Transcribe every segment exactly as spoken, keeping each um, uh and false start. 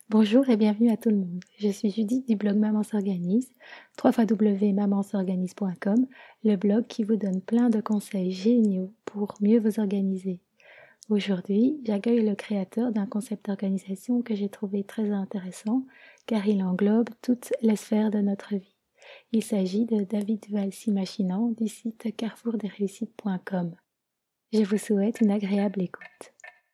Bonjour et bienvenue à tout le monde. Je suis Judith du blog Maman s'organise, w w w point maman s'organise point com, le blog qui vous donne plein de conseils géniaux pour mieux vous organiser. Aujourd'hui, j'accueille le créateur d'un concept d'organisation que j'ai trouvé très intéressant car il englobe toutes les sphères de notre vie. Il s'agit de David Valsi-Machinant du site carrefour des réussites point com. Je vous souhaite une agréable écoute.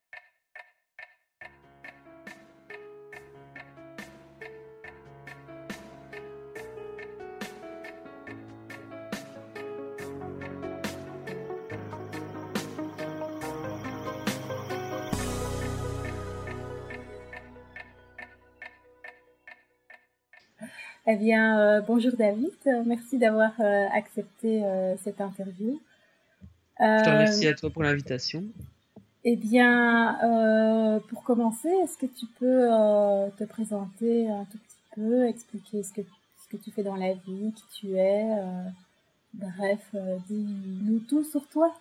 Eh bien, euh, bonjour David, merci d'avoir euh, accepté euh, cette interview. Je te remercie Euh, à toi pour l'invitation. eh bien, euh, pour commencer, est-ce que tu peux euh, te présenter un tout petit peu, expliquer ce que, ce que tu fais dans la vie, qui tu es, euh, bref, euh, dis-nous tout sur toi.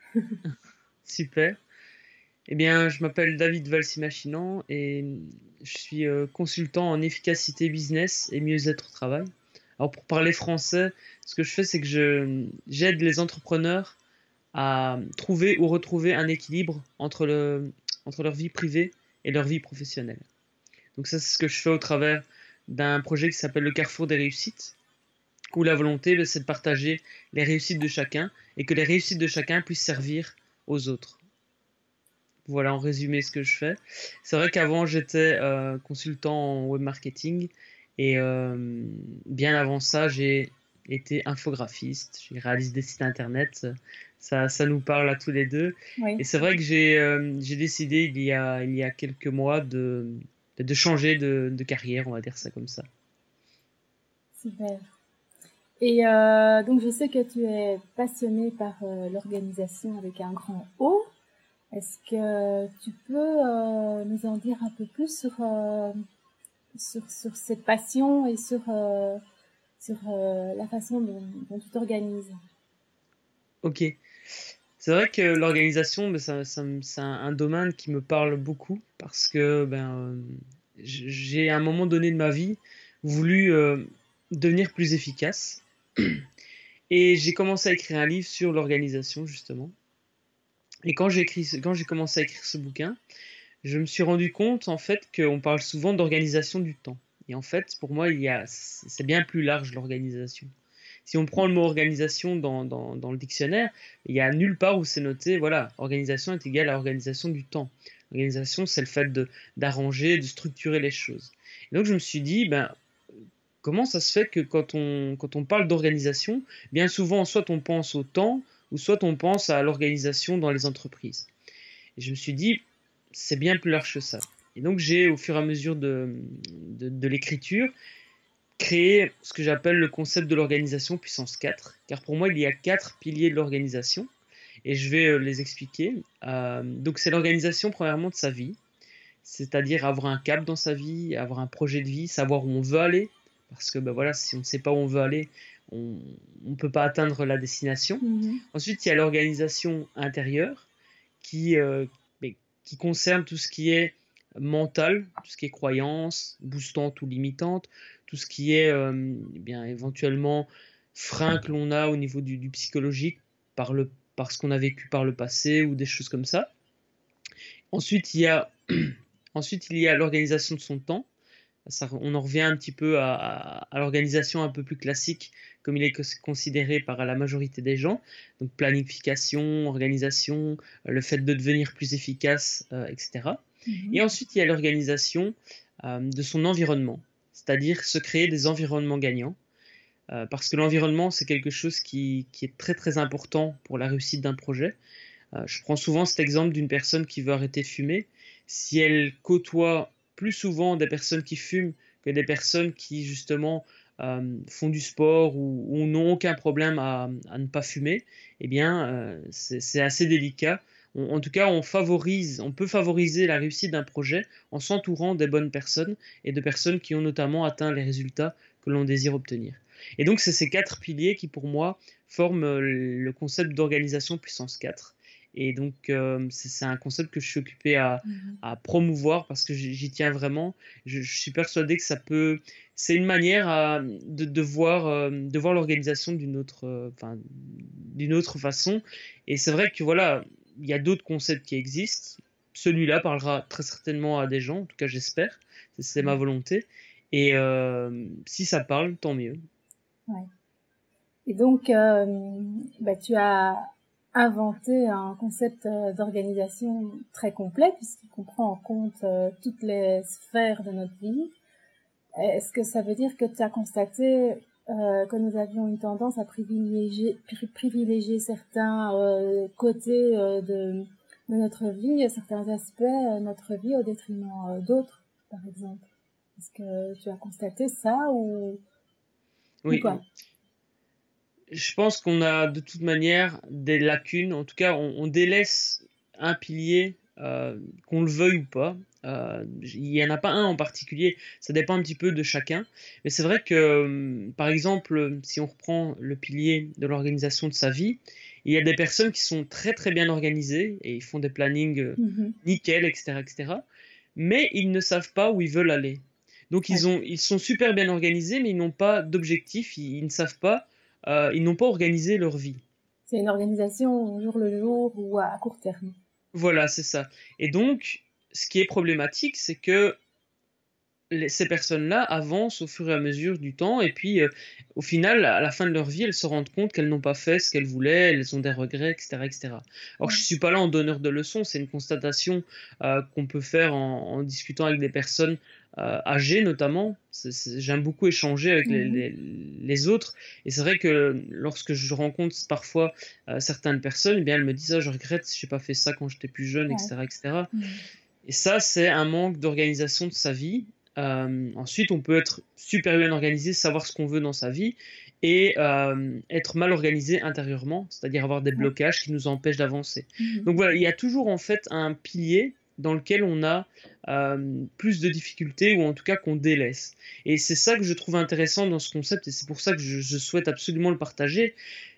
Super. Eh bien, je m'appelle David Valsi-Machinant et je suis euh, consultant en efficacité business et mieux-être au travail. Alors, pour parler français, ce que je fais, c'est que je, j'aide les entrepreneurs à trouver ou retrouver un équilibre entre, le, entre leur vie privée et leur vie professionnelle. Donc ça, c'est ce que je fais au travers d'un projet qui s'appelle le Carrefour des réussites, où la volonté, c'est de partager les réussites de chacun et que les réussites de chacun puissent servir aux autres. Voilà en résumé ce que je fais. C'est vrai qu'avant j'étais euh, consultant en web marketing et euh, bien avant ça j'ai été infographiste, j'ai réalisé des sites internet, ça, ça nous parle à tous les deux. Oui. Et c'est vrai que j'ai euh, j'ai décidé il y a, il y a quelques mois de, de changer de, de carrière, on va dire ça comme ça. Super. Et euh, donc, je sais que tu es passionné par euh, l'organisation avec un grand O. Est-ce que tu peux euh, nous en dire un peu plus sur, euh, sur, sur cette passion et sur, euh, sur euh, la façon dont, dont tu t'organises? Ok. C'est vrai que l'organisation, ben, ça- ça me- c'est un, un domaine qui me parle beaucoup parce que ben, euh, j- j'ai à un moment donné de ma vie voulu euh, devenir plus efficace et j'ai commencé à écrire un livre sur l'organisation justement. Et quand j'ai écrit, ce- quand j'ai commencé à écrire ce bouquin, je me suis rendu compte en fait qu'on parle souvent d'organisation du temps. Et en fait, pour moi, il y a, c'est bien plus large l'organisation. Si on prend le mot organisation dans, dans, dans le dictionnaire, il y a nulle part où c'est noté, voilà, organisation est égale à organisation du temps. Organisation, c'est le fait de, d'arranger, de structurer les choses. Et donc je me suis dit, ben, comment ça se fait que quand on, quand on parle d'organisation, bien souvent, soit on pense au temps, ou soit on pense à l'organisation dans les entreprises. Et je me suis dit, c'est bien plus large que ça. Et donc j'ai, au fur et à mesure de, de, de l'écriture, créé ce que j'appelle le concept de l'organisation puissance quatre, car pour moi, il y a quatre piliers de l'organisation, et je vais euh, les expliquer. Euh, donc c'est l'organisation, premièrement, de sa vie, c'est-à-dire avoir un cap dans sa vie, avoir un projet de vie, savoir où on veut aller, parce que ben voilà, si on ne sait pas où on veut aller, on ne peut pas atteindre la destination. Mhm. Ensuite, il y a l'organisation intérieure, qui, euh, qui concerne tout ce qui est mental, tout ce qui est croyance, boostante ou limitante, tout ce qui est euh, eh bien éventuellement frein que l'on a au niveau du, du psychologique par le par ce qu'on a vécu par le passé ou des choses comme ça. Ensuite, il y a ensuite il y a l'organisation de son temps. Ça, on en revient un petit peu à, à, à l'organisation un peu plus classique, comme il est considéré par la majorité des gens. Donc planification, organisation, le fait de devenir plus efficace, euh, et cetera. Mhm. Et ensuite, il y a l'organisation euh, de son environnement, c'est-à-dire se créer des environnements gagnants. Euh, parce que l'environnement, c'est quelque chose qui, qui, est très très important pour la réussite d'un projet. Euh, je prends souvent cet exemple d'une personne qui veut arrêter de fumer. Si elle côtoie plus souvent des personnes qui fument que des personnes qui justement euh, font du sport ou, ou n'ont aucun problème à, à, ne pas fumer, eh bien euh, c'est assez délicat. On, en tout cas, on favorise, on peut favoriser la réussite d'un projet en s'entourant des bonnes personnes et de personnes qui ont notamment atteint les résultats que l'on désire obtenir. Et donc c'est ces quatre piliers qui pour moi forment le concept d'organisation puissance quatre. Et donc, euh, c'est c'est un concept que je suis occupé à, Mhm. à promouvoir parce que j'y j'y tiens vraiment. Je, je suis persuadé que ça peut. C'est une manière à- de, de voir, euh, de voir l'organisation d'une autre, euh, enfin, d'une autre façon. Et c'est vrai que voilà, il y a d'autres concepts qui existent. Celui-là parlera très certainement à des gens, en tout cas j'espère. C'est c'est ma volonté. Et euh, si ça parle, tant mieux. Ouais. Et donc, euh, bah, tu as inventé un concept euh, d'organisation très complet puisqu'il comprend en compte euh, toutes les sphères de notre vie. Est-ce que ça veut dire que tu as constaté euh, que nous avions une tendance à privilégier, pri- privilégier certains euh, côtés euh, de, de notre vie, certains aspects de notre vie au détriment euh, d'autres, par exemple? Est-ce que tu as constaté ça ou, ou Oui, pas? je pense qu'on a de toute manière des lacunes. En tout cas, on, on délaisse un pilier, euh, qu'on le veuille ou pas. Euh, il n'y en a pas un en particulier. Ça dépend un petit peu de chacun. Mais c'est vrai que, euh, par exemple, si on reprend le pilier de l'organisation de sa vie, il y a des personnes qui sont très très bien organisées et ils font des plannings euh, Mhm. nickel, et cetera, et cetera. Mais ils ne savent pas où ils veulent aller. Donc Ouais. ils ont, ils sont super bien organisés, mais ils n'ont pas d'objectif. Ils, ils ne savent pas euh, ils n'ont pas organisé leur vie. C'est une organisation au jour le jour ou à court terme. Voilà, c'est ça. Et donc, ce qui est problématique, c'est que les- ces personnes-là avancent au fur et à mesure du temps, et puis euh, au final, à la fin de leur vie, elles se rendent compte qu'elles n'ont pas fait ce qu'elles voulaient, elles ont des regrets, et cetera, et cetera. Alors, je Ouais. suis pas là en donneur de leçons, c'est une constatation euh, qu'on peut faire en, en discutant avec des personnes euh, âgées, notamment. C'est- c'est- J'aime beaucoup échanger avec les, Mhm. les- les autres, et c'est vrai que lorsque je rencontre parfois euh, certaines personnes, eh bien, elles me disent, ah, je regrette, j'ai pas fait ça quand j'étais plus jeune, Ouais. et cetera, et cetera. Mhm. Et ça, c'est un manque d'organisation de sa vie. Euh, ensuite, on peut être super bien organisé, savoir ce qu'on veut dans sa vie, et euh, être mal organisé intérieurement, c'est-à-dire avoir des Ouais. blocages qui nous empêchent d'avancer. Mhm. Donc voilà, il y a toujours en fait un pilier dans lequel on a euh, plus de difficultés, ou en tout cas qu'on délaisse. Et c'est ça que je trouve intéressant dans ce concept, et c'est pour ça que je, je souhaite absolument le partager.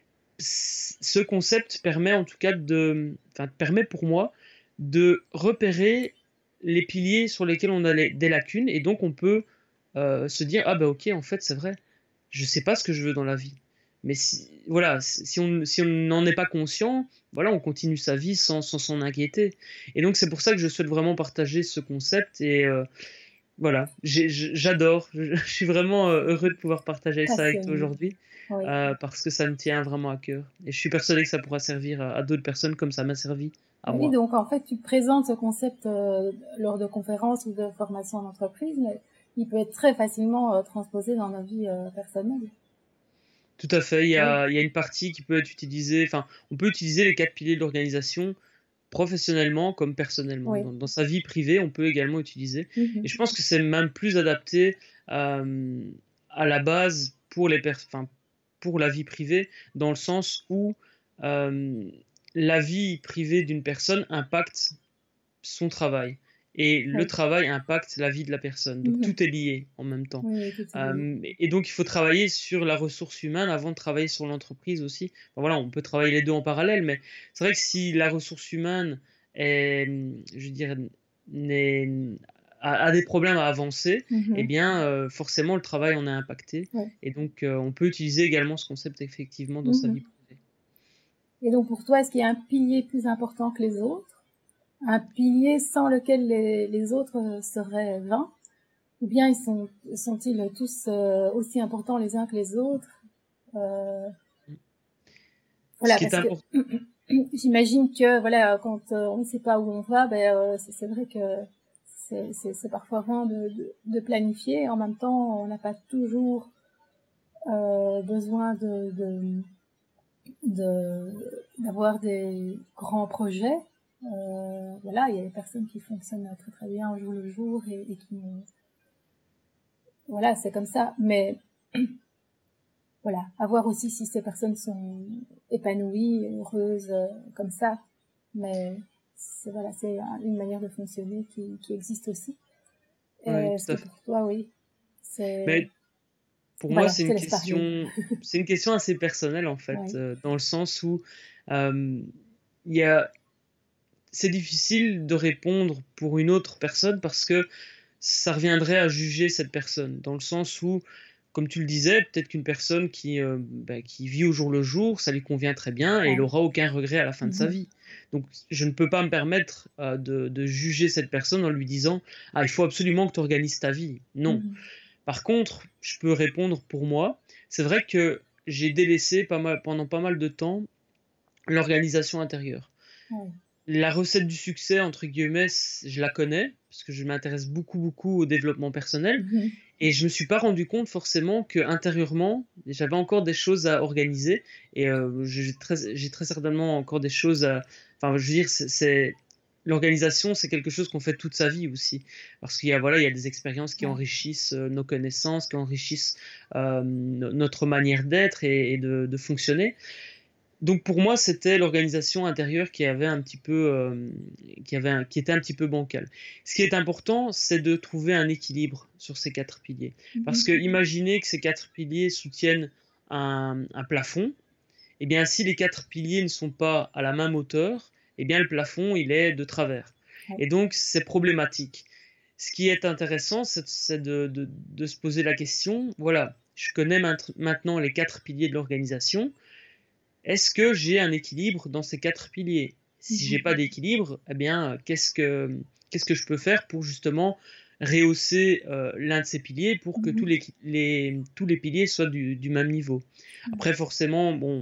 Ce concept permet en tout cas de, enfin, permet pour moi de repérer les piliers sur lesquels on a les- des lacunes, et donc on peut euh, se dire, ah bah ok, en fait c'est vrai, je sais pas ce que je veux dans la vie. Mais si, voilà, si on si on n'en est pas conscient, voilà, on continue sa vie sans sans s'en inquiéter. Et donc c'est pour ça que je souhaite vraiment partager ce concept, et euh, voilà, j'ai- j'adore, je, je suis vraiment euh, heureux de pouvoir partager ça avec toi Passionné. aujourd'hui, Oui. euh, parce que ça me tient vraiment à cœur. Et je suis persuadé que ça pourra servir à, à d'autres personnes comme ça m'a servi à Oui, moi. donc en fait, tu présentes ce concept euh, lors de conférences ou de formations en entreprise, mais il peut être très facilement euh, transposé dans nos vies euh, personnelles. Tout à fait, il y Oui, a, il y a une partie qui peut être utilisée, enfin, on peut utiliser les quatre piliers de l'organisation professionnellement comme personnellement. oui. Dans, dans sa vie privée, on peut également utiliser. Et Mhm. je pense que c'est même plus adapté euh, à la base pour les pers- enfin, pour la vie privée, dans le sens où euh, la vie privée d'une personne impacte son travail. Et le Oui. travail impacte la vie de la personne. Donc Mhm. tout est lié en même temps. Oui, oui, tout est lié. Euh, et donc il faut travailler sur la ressource humaine avant de travailler sur l'entreprise aussi. Enfin, voilà, on peut travailler les deux en parallèle, mais c'est vrai que si la ressource humaine est, je veux dire, n'est- a, a des problèmes à avancer, eh Mhm. bien euh, forcément le travail en est impacté. Oui. Et donc euh, on peut utiliser également ce concept effectivement dans sa Mhm. vie privée. Et donc pour toi, est-ce qu'il y a un pilier plus important que les autres? Un pilier sans lequel les, les autres euh, seraient vains? Ou bien ils sont, sont-ils tous euh, aussi importants les uns que les autres? Euh, Ce voilà, qui est parce que important. j'imagine que voilà, quand euh, on ne sait pas où on va, ben euh, c'est, c'est vrai que c'est, c'est, c'est parfois vain de, de, de planifier. En même temps, on n'a pas toujours euh, besoin de, de, de d'avoir des grands projets. Euh, voilà, il y a des personnes qui fonctionnent très très bien au jour le jour et, et qui voilà, c'est comme ça. Mais voilà, à voir aussi si ces personnes sont épanouies, heureuses, euh, comme ça. Mais c'est voilà, c'est une manière de fonctionner qui, qui existe aussi. Et Ouais, est-ce tout que à fait. pour toi, oui, c'est Mais pour moi, voilà, c'est je te une laisse parler. question, c'est une question assez personnelle en fait, Ouais. euh, dans le sens où euh, il y a, c'est difficile de répondre pour une autre personne parce que ça reviendrait à juger cette personne, dans le sens où, comme tu le disais, peut-être qu'une personne qui, euh, bah, qui vit au jour le jour, ça lui convient très bien et elle Ouais. aura aucun regret à la fin de sa Mhm. vie. Donc, je ne peux pas me permettre euh, de, de juger cette personne en lui disant, ah, il faut absolument que tu organises ta vie. Non. Mhm. Par contre, je peux répondre pour moi. C'est vrai que j'ai délaissé pas mal, pendant pas mal de temps l'organisation intérieure. Ouais. La recette du succès, entre guillemets, je la connais, parce que je m'intéresse beaucoup, beaucoup au développement personnel, Mhm. et je me suis pas rendu compte forcément que intérieurement, j'avais encore des choses à organiser, et euh, j'ai très, j'ai très certainement encore des choses à... Enfin, je veux dire, c'est... c'est- L'organisation, c'est quelque chose qu'on fait toute sa vie aussi, parce qu'il y a, voilà, il y a des expériences qui Ouais. enrichissent euh, nos connaissances, qui enrichissent euh, no- notre manière d'être et, et de, de fonctionner. Donc pour moi, c'était l'organisation intérieure qui avait un petit peu, euh, qui avait un- qui était un petit peu bancale. Ce qui est important, c'est de trouver un équilibre sur ces quatre piliers. Parce que Mhm. imaginez que ces quatre piliers soutiennent un, un plafond. Eh bien, si les quatre piliers ne sont pas à la même hauteur, eh bien le plafond, il est de travers. Ouais. Et donc, c'est problématique. Ce qui est intéressant, c'est c'est de, de- de se poser la question, voilà, je connais maint- maintenant les quatre piliers de l'organisation. Est-ce que j'ai un équilibre dans ces quatre piliers? Si j'ai pas Mhm. d'équilibre, eh bien, qu'est-ce que, qu'est-ce que je peux faire pour justement rehausser euh, l'un de ces piliers pour que tous Mhm. les, les- tous les piliers soient du, du même niveau? Après, forcément, bon,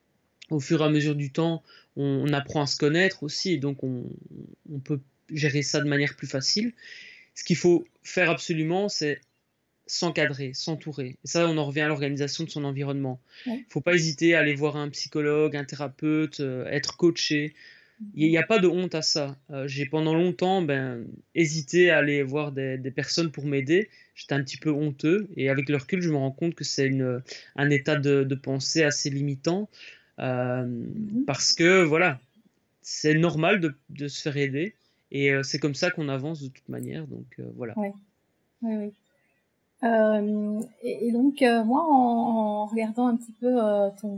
au fur et à mesure du temps, on, on apprend à se connaître aussi, et donc on, on peut gérer ça de manière plus facile. Ce qu'il faut faire absolument, c'est s'encadrer, s'entourer. Et ça, on en revient à l'organisation de son environnement. Ouais. Il ne faut pas hésiter à aller voir un psychologue, un thérapeute, euh, être coaché. Il Mhm. n'y a pas de honte à ça. Euh, j'ai pendant longtemps ben, hésité à aller voir des, des personnes pour m'aider. J'étais un petit peu honteux et avec le recul, je me rends compte que c'est une, un état de, de pensée assez limitant euh, Mhm. parce que voilà, c'est normal de, de se faire aider et euh, c'est comme ça qu'on avance de toute manière. Donc euh, voilà. Ouais. Ouais, ouais. Euh, et, et donc, euh, moi, en, en regardant un petit peu euh, ton,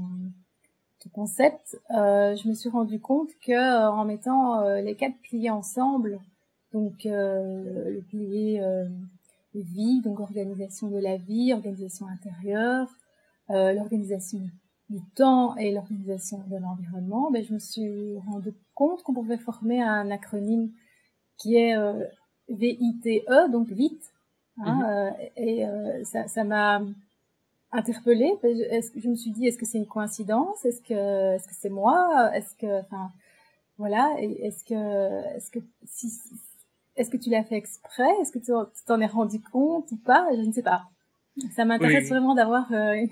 ton concept, euh, je me suis rendu compte que euh, en mettant euh, les quatre piliers ensemble, donc euh, le pilier euh, vie, donc organisation de la vie, organisation intérieure, euh, l'organisation du temps et l'organisation de l'environnement, ben, je me suis rendu compte qu'on pouvait former un acronyme qui est euh, V I T E, donc vite. Mhm. Hein, euh, et euh, ça, ça m'a interpellée. Est-ce que je me suis dit, est-ce que c'est une coïncidence? Est-ce que, est-ce que c'est moi? Est-ce que, enfin, voilà. Est-ce que, est-ce que, si, est-ce que tu l'as fait exprès? Est-ce que tu t'en es rendu compte ou pas? Je ne sais pas. Ça Oui, m'intéresse oui. vraiment d'avoir euh,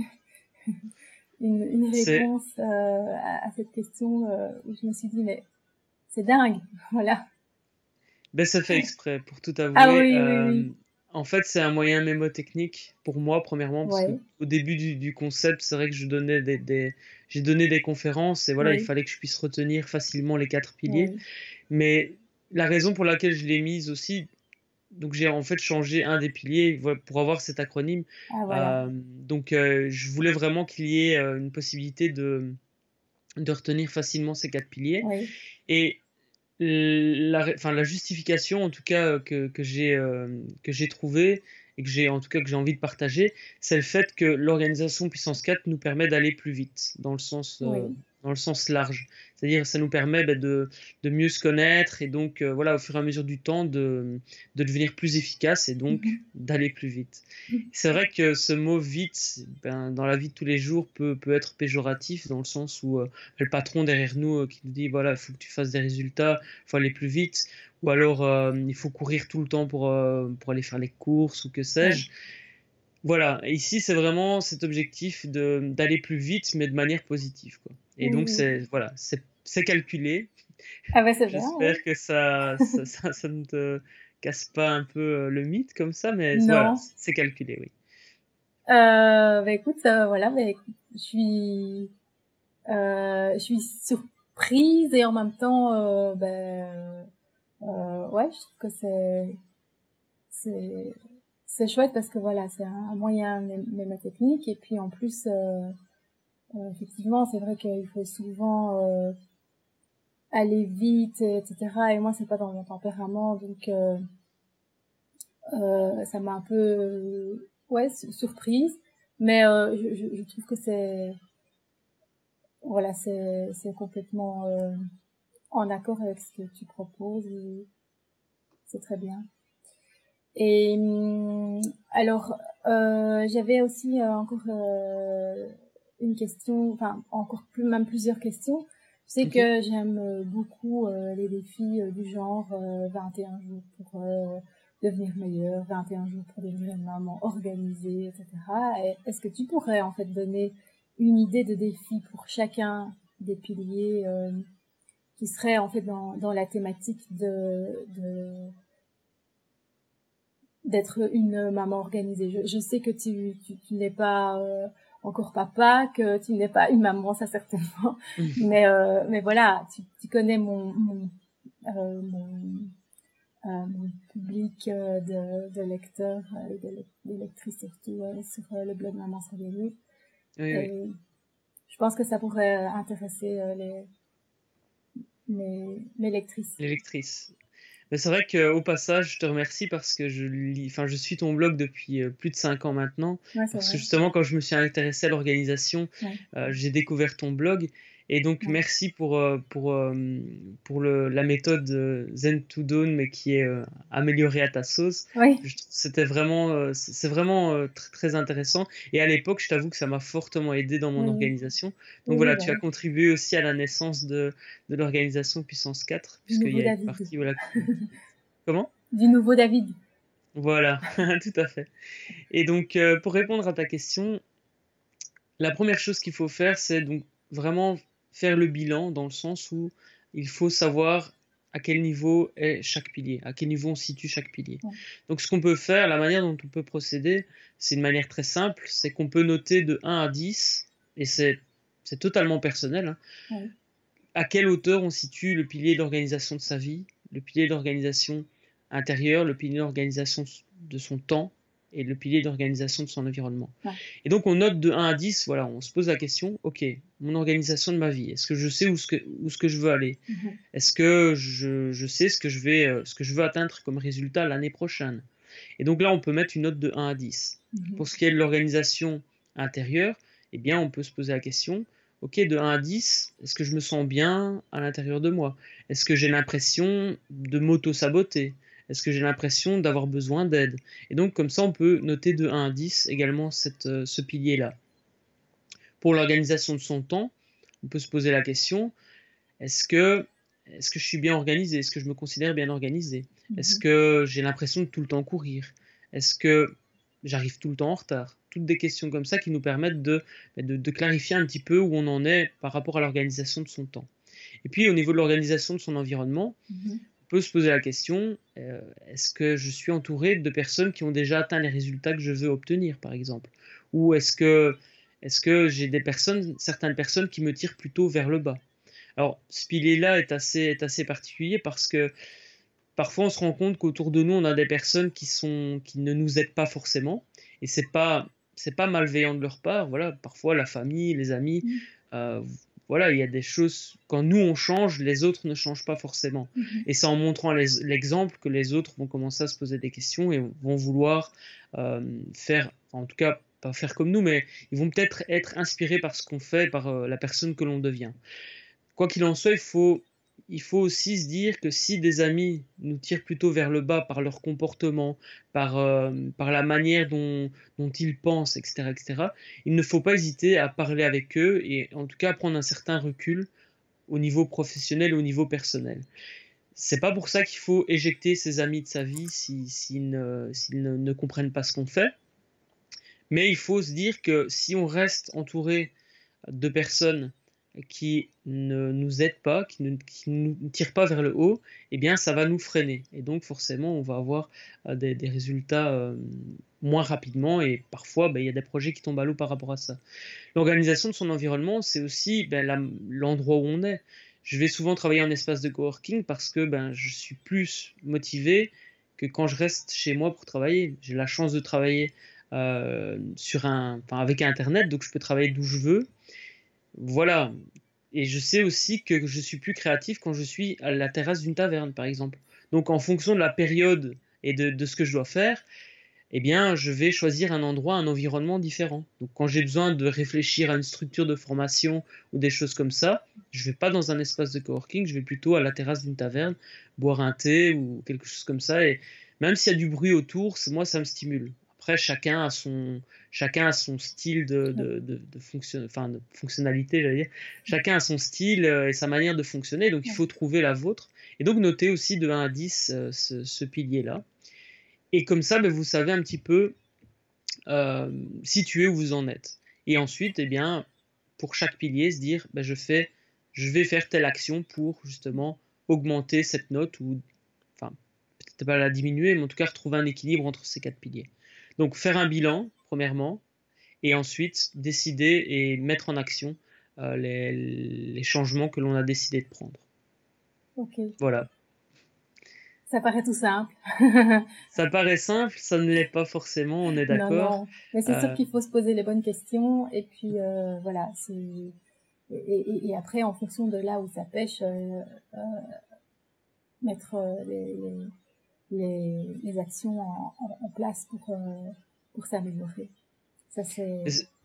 une, une C'est réponse euh, à, à cette question euh, où je me suis dit, mais c'est dingue, voilà. Ben, ça fait exprès, pour tout Ah avouer. oui, oui, Euh, oui. en fait, c'est un moyen mémotechnique pour moi, premièrement, parce que Ouais, au début du, du concept, c'est vrai que je donnais des, des- j'ai donné des conférences et voilà, il oui, fallait que je puisse retenir facilement les quatre piliers. oui. Mais la raison pour laquelle je l'ai mise aussi, donc j'ai en fait changé un des piliers voilà, pour avoir cet acronyme. Ah voilà. Euh, donc euh, je voulais vraiment qu'il y ait euh, une possibilité de, de retenir facilement ces quatre piliers. Oui. Et la, enfin, la justification en tout cas euh, que, que j'ai euh, que j'ai trouvé et que j'ai en tout cas que j'ai envie de partager, c'est le fait que l'organisation puissance quatre nous permet d'aller plus vite dans le sens euh, Oui. dans le sens large. C'est-à-dire ça nous permet ben, de, de mieux se connaître et donc euh, voilà au fur et à mesure du temps de, de devenir plus efficace et donc Mhm. d'aller plus vite. C'est vrai que ce mot vite, ben, dans la vie de tous les jours, peut, peut être péjoratif dans le sens où euh, le patron derrière nous euh, qui nous dit voilà, il faut que tu fasses des résultats, il faut aller plus vite, ou alors euh, il faut courir tout le temps pour, euh, pour aller faire les courses ou que Ouais. sais-je. Voilà, et ici c'est vraiment cet objectif de d'aller plus vite, mais de manière positive, quoi. Et Oui, donc oui. c'est voilà, c'est c'est calculé. Ah bah c'est bien, oui. J'espère que ça, ça, ça, ça ne te casse pas un peu euh, le mythe comme ça, mais voilà, Non. c'est calculé, oui. Euh, bah écoute, euh, voilà, bah écoute, je suis, euh, je suis surprise et en même temps, euh, ben, euh, ouais, je trouve que c'est, c'est, c'est chouette parce que voilà, c'est un, un moyen mé- mémotechnique et puis en plus, euh, euh, effectivement, c'est vrai qu'il faut souvent, euh, aller vite, et cetera. Et moi, c'est pas dans mon tempérament, donc euh, euh, ça m'a un peu euh, ouais surprise. Mais euh, je, je, je trouve que c'est voilà, c'est c'est complètement euh, en accord avec ce que tu proposes. Et c'est très bien. Et hum, alors, euh, j'avais aussi euh, encore euh, une question, enfin encore plus, même plusieurs questions. Je sais Okay. que j'aime beaucoup euh, les défis euh, du genre euh, vingt et un jours pour euh, devenir meilleur, vingt et un jours pour devenir une maman organisée, et cetera. Et est-ce que tu pourrais en fait donner une idée de défi pour chacun des piliers euh, qui serait en fait dans, dans la thématique de, de d'être une maman organisée. Je, je sais que tu, tu, tu n'es pas euh, encore papa, que tu n'es pas une maman, ça certainement. mais euh, mais voilà, tu, tu connais mon mon, euh, mon, euh, mon public euh, de, de lecteurs et euh, de, de lectrices surtout euh, sur euh, le blog Maman s'organise. Oui, oui. Et je pense que ça pourrait euh, intéresser euh, les mes, mes lectrices. Les lectrices. Mais c'est vrai qu'au passage, je te remercie parce que je lis, enfin, je suis ton blog depuis euh, plus de cinq ans maintenant. Ouais, c'est Parce que vrai. justement, quand je me suis intéressé à l'organisation, Ouais. euh, j'ai découvert ton blog. Et donc, Ouais. merci pour, euh, pour, euh, pour le, la méthode euh, Zen to Dawn, mais qui est euh, améliorée à ta sauce. Oui. Je trouve que C'était vraiment, euh, c'est c'est vraiment euh, tr- très intéressant. Et à l'époque, je t'avoue que ça m'a fortement aidé dans mon Oui. organisation. Oui, Donc oui, voilà, bah tu as oui. contribué aussi à la naissance de, de l'organisation Puissance quatre, Du puisqu'il nouveau y a une David. partie, voilà, qui... Comment? Du nouveau David. Voilà, tout à fait. Et donc, euh, pour répondre à ta question, la première chose qu'il faut faire, c'est donc vraiment faire le bilan dans le sens où il faut savoir à quel niveau est chaque pilier, à quel niveau on situe chaque pilier. Ouais. Donc, ce qu'on peut faire, la manière dont on peut procéder, c'est une manière très simple, c'est qu'on peut noter de un à dix, et c'est c'est totalement personnel, hein, Ouais. à quelle hauteur on situe le pilier d'organisation de sa vie, le pilier d'organisation intérieure, le pilier d'organisation de son temps et le pilier d'organisation de son environnement. Ouais. Et donc on note de un à dix, voilà, on se pose la question, ok, mon organisation de ma vie, est-ce que je sais où ce que, où ce que je veux aller? Mhm. Est-ce que je, je sais ce que je, vais, euh, ce que je veux atteindre comme résultat l'année prochaine? Et donc là, on peut mettre une note de un à dix. Mhm. Pour ce qui est de l'organisation intérieure, eh bien, on peut se poser la question, ok, de un à dix, est-ce que je me sens bien à l'intérieur de moi? Est-ce que j'ai l'impression de m'auto-saboter? Est-ce que j'ai l'impression d'avoir besoin d'aide? Et donc, comme ça, on peut noter de un à dix également cette, euh, ce pilier-là. Pour l'organisation de son temps, on peut se poser la question, est-ce que, est-ce que je suis bien organisé? Est-ce que je me considère bien organisé? Est-ce Mhm. que j'ai l'impression de tout le temps courir? Est-ce que j'arrive tout le temps en retard? Toutes des questions comme ça qui nous permettent de, de, de clarifier un petit peu où on en est par rapport à l'organisation de son temps. Et puis au niveau de l'organisation de son environnement, Mhm. on peut se poser la question, euh, est-ce que je suis entouré de personnes qui ont déjà atteint les résultats que je veux obtenir, par exemple? Ou est-ce que, est-ce que j'ai des personnes, certaines personnes qui me tirent plutôt vers le bas? Alors, ce pilier-là est assez, est assez particulier parce que parfois on se rend compte qu'autour de nous, on a des personnes qui, sont, qui ne nous aident pas forcément. Et c'est pas, c'est pas malveillant de leur part. Voilà, parfois la famille, les amis, Mhm. euh, voilà, il y a des choses, quand nous on change, les autres ne changent pas forcément. Mhm. Et c'est en montrant les- l'exemple que les autres vont commencer à se poser des questions et vont vouloir euh, faire, en tout cas, pas faire comme nous, mais ils vont peut-être être inspirés par ce qu'on fait, par euh, la personne que l'on devient. Quoi qu'il en soit, il faut, il faut aussi se dire que si des amis nous tirent plutôt vers le bas par leur comportement, par, euh, par la manière dont, dont ils pensent, et cetera, et cetera, il ne faut pas hésiter à parler avec eux et en tout cas à prendre un certain recul au niveau professionnel et au niveau personnel. C'est pas pour ça qu'il faut éjecter ses amis de sa vie s'ils si, ne, s'ils ne, ne comprennent pas ce qu'on fait, mais il faut se dire que si on reste entouré de personnes qui ne nous aident pas, qui ne qui nous tirent pas vers le haut, eh bien ça va nous freiner. Et donc forcément, on va avoir euh, des, des résultats euh, moins rapidement et parfois, ben, il y a des projets qui tombent à l'eau par rapport à ça. L'organisation de son environnement, c'est aussi ben, la- l'endroit où on est. Je vais souvent travailler en espace de coworking parce que ben, je suis plus motivé que quand je reste chez moi pour travailler. J'ai la chance de travailler euh, sur un, enfin, avec Internet, donc je peux travailler d'où je veux. Voilà, et je sais aussi que je suis plus créatif quand je suis à la terrasse d'une taverne, par exemple. Donc, en fonction de la période et de, de ce que je dois faire, eh bien, je vais choisir un endroit, un environnement différent. Donc, quand j'ai besoin de réfléchir à une structure de formation ou des choses comme ça, je vais pas dans un espace de coworking, je vais plutôt à la terrasse d'une taverne, boire un thé ou quelque chose comme ça. Et même s'il y a du bruit autour, moi, ça me stimule. Après, chacun a son, chacun a son style de, de, de, de, fonction, enfin, de fonctionnalité, j'allais dire. Chacun a son style et sa manière de fonctionner, donc il faut trouver la vôtre. Et donc, notez aussi de un à dix euh, ce, ce pilier-là. Et comme ça, ben, vous savez un petit peu euh, situer où vous en êtes. Et ensuite, eh bien, pour chaque pilier, se dire, ben, je, fais, je vais faire telle action pour justement augmenter cette note ou, enfin, peut-être pas la diminuer, mais en tout cas retrouver un équilibre entre ces quatre piliers. Donc, faire un bilan, premièrement, et ensuite décider et mettre en action euh, les, les changements que l'on a décidé de prendre. Ok. Voilà. Ça paraît tout simple. Ça paraît simple, ça ne l'est pas forcément, on est d'accord. Non, non. Mais c'est Euh, sûr qu'il faut se poser les bonnes questions et puis euh, voilà. C'est et, et, et après, en fonction de là où ça pêche, euh, euh, mettre euh, les, les, les actions en, en, en place pour euh, pour s'améliorer. Ça c'est.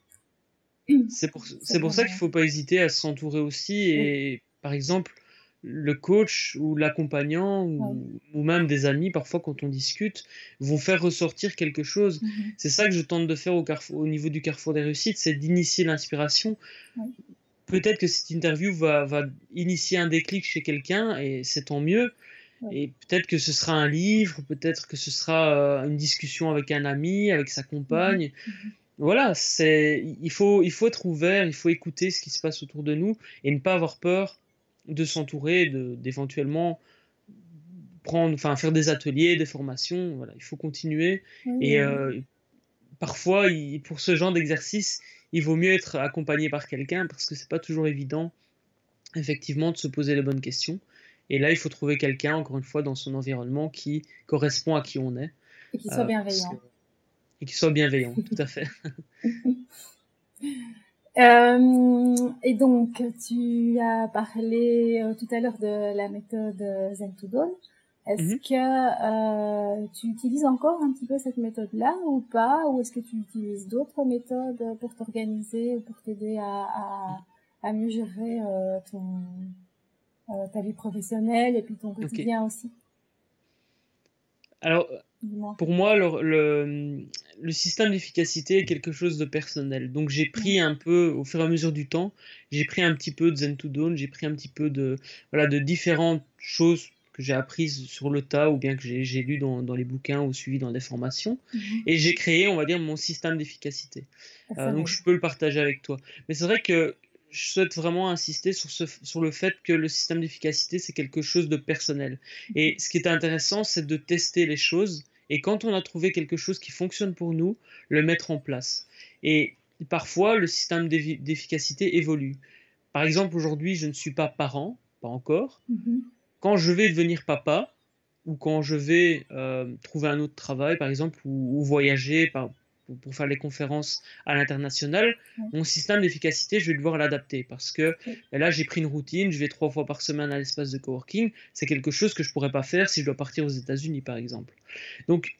C'est pour, c'est pour ça qu'il ne faut pas hésiter à s'entourer aussi. Et oui. Par exemple, le coach ou l'accompagnant ou, oui. ou même des amis, parfois quand on discute, vont faire ressortir quelque chose. Mm-hmm. C'est ça que je tente de faire au, carrefour, au niveau du Carrefour des réussites, c'est d'initier l'inspiration. Oui. Peut-être que cette interview va, va initier un déclic chez quelqu'un et c'est tant mieux. Oui. Et peut-être que ce sera un livre, peut-être que ce sera une discussion avec un ami, avec sa compagne. Mm-hmm. Voilà, c'est, il faut, il faut être ouvert, il faut écouter ce qui se passe autour de nous et ne pas avoir peur de s'entourer, de, d'éventuellement prendre, enfin, faire des ateliers, des formations. Voilà, il faut continuer. Oui. Et euh, parfois, il, pour ce genre d'exercice, il vaut mieux être accompagné par quelqu'un parce que c'est pas toujours évident, effectivement, de se poser les bonnes questions. Et là, il faut trouver quelqu'un, encore une fois, dans son environnement qui correspond à qui on est. Et qui soit euh, bienveillant. Que... Et qui soit bienveillant, tout à fait. euh, et donc, tu as parlé euh, tout à l'heure de la méthode Zen to Dawn. Est-ce mm-hmm. que euh, tu utilises encore un petit peu cette méthode-là ou pas? Ou est-ce que tu utilises d'autres méthodes pour t'organiser ou pour t'aider à, à, à mieux gérer euh, ton, euh, ta vie professionnelle et puis ton quotidien okay. aussi? Alors, pour moi, le, le, le système d'efficacité est quelque chose de personnel. Donc, j'ai pris un peu, au fur et à mesure du temps, j'ai pris un petit peu de Zen to Dawn, j'ai pris un petit peu de, voilà, de différentes choses que j'ai apprises sur le tas ou bien que j'ai, j'ai lu dans, dans les bouquins ou suivi dans des formations. Mm-hmm. Et j'ai créé, on va dire, mon système d'efficacité. Euh, donc, je peux le partager avec toi. Mais c'est vrai que je souhaite vraiment insister sur, ce, sur le fait que le système d'efficacité, c'est quelque chose de personnel. Et ce qui est intéressant, c'est de tester les choses. Et quand on a trouvé quelque chose qui fonctionne pour nous, le mettre en place. Et parfois, le système d'efficacité évolue. Par exemple, aujourd'hui, je ne suis pas parent, pas encore. Mm-hmm. Quand je vais devenir papa, ou quand je vais euh, trouver un autre travail, par exemple, ou, ou voyager par, pour, pour faire les conférences à l'international, ouais. mon système d'efficacité, je vais devoir l'adapter. Parce que ouais. là, j'ai pris une routine, je vais trois fois par semaine à l'espace de coworking. C'est quelque chose que je ne pourrais pas faire si je dois partir aux États-Unis, par exemple. Donc,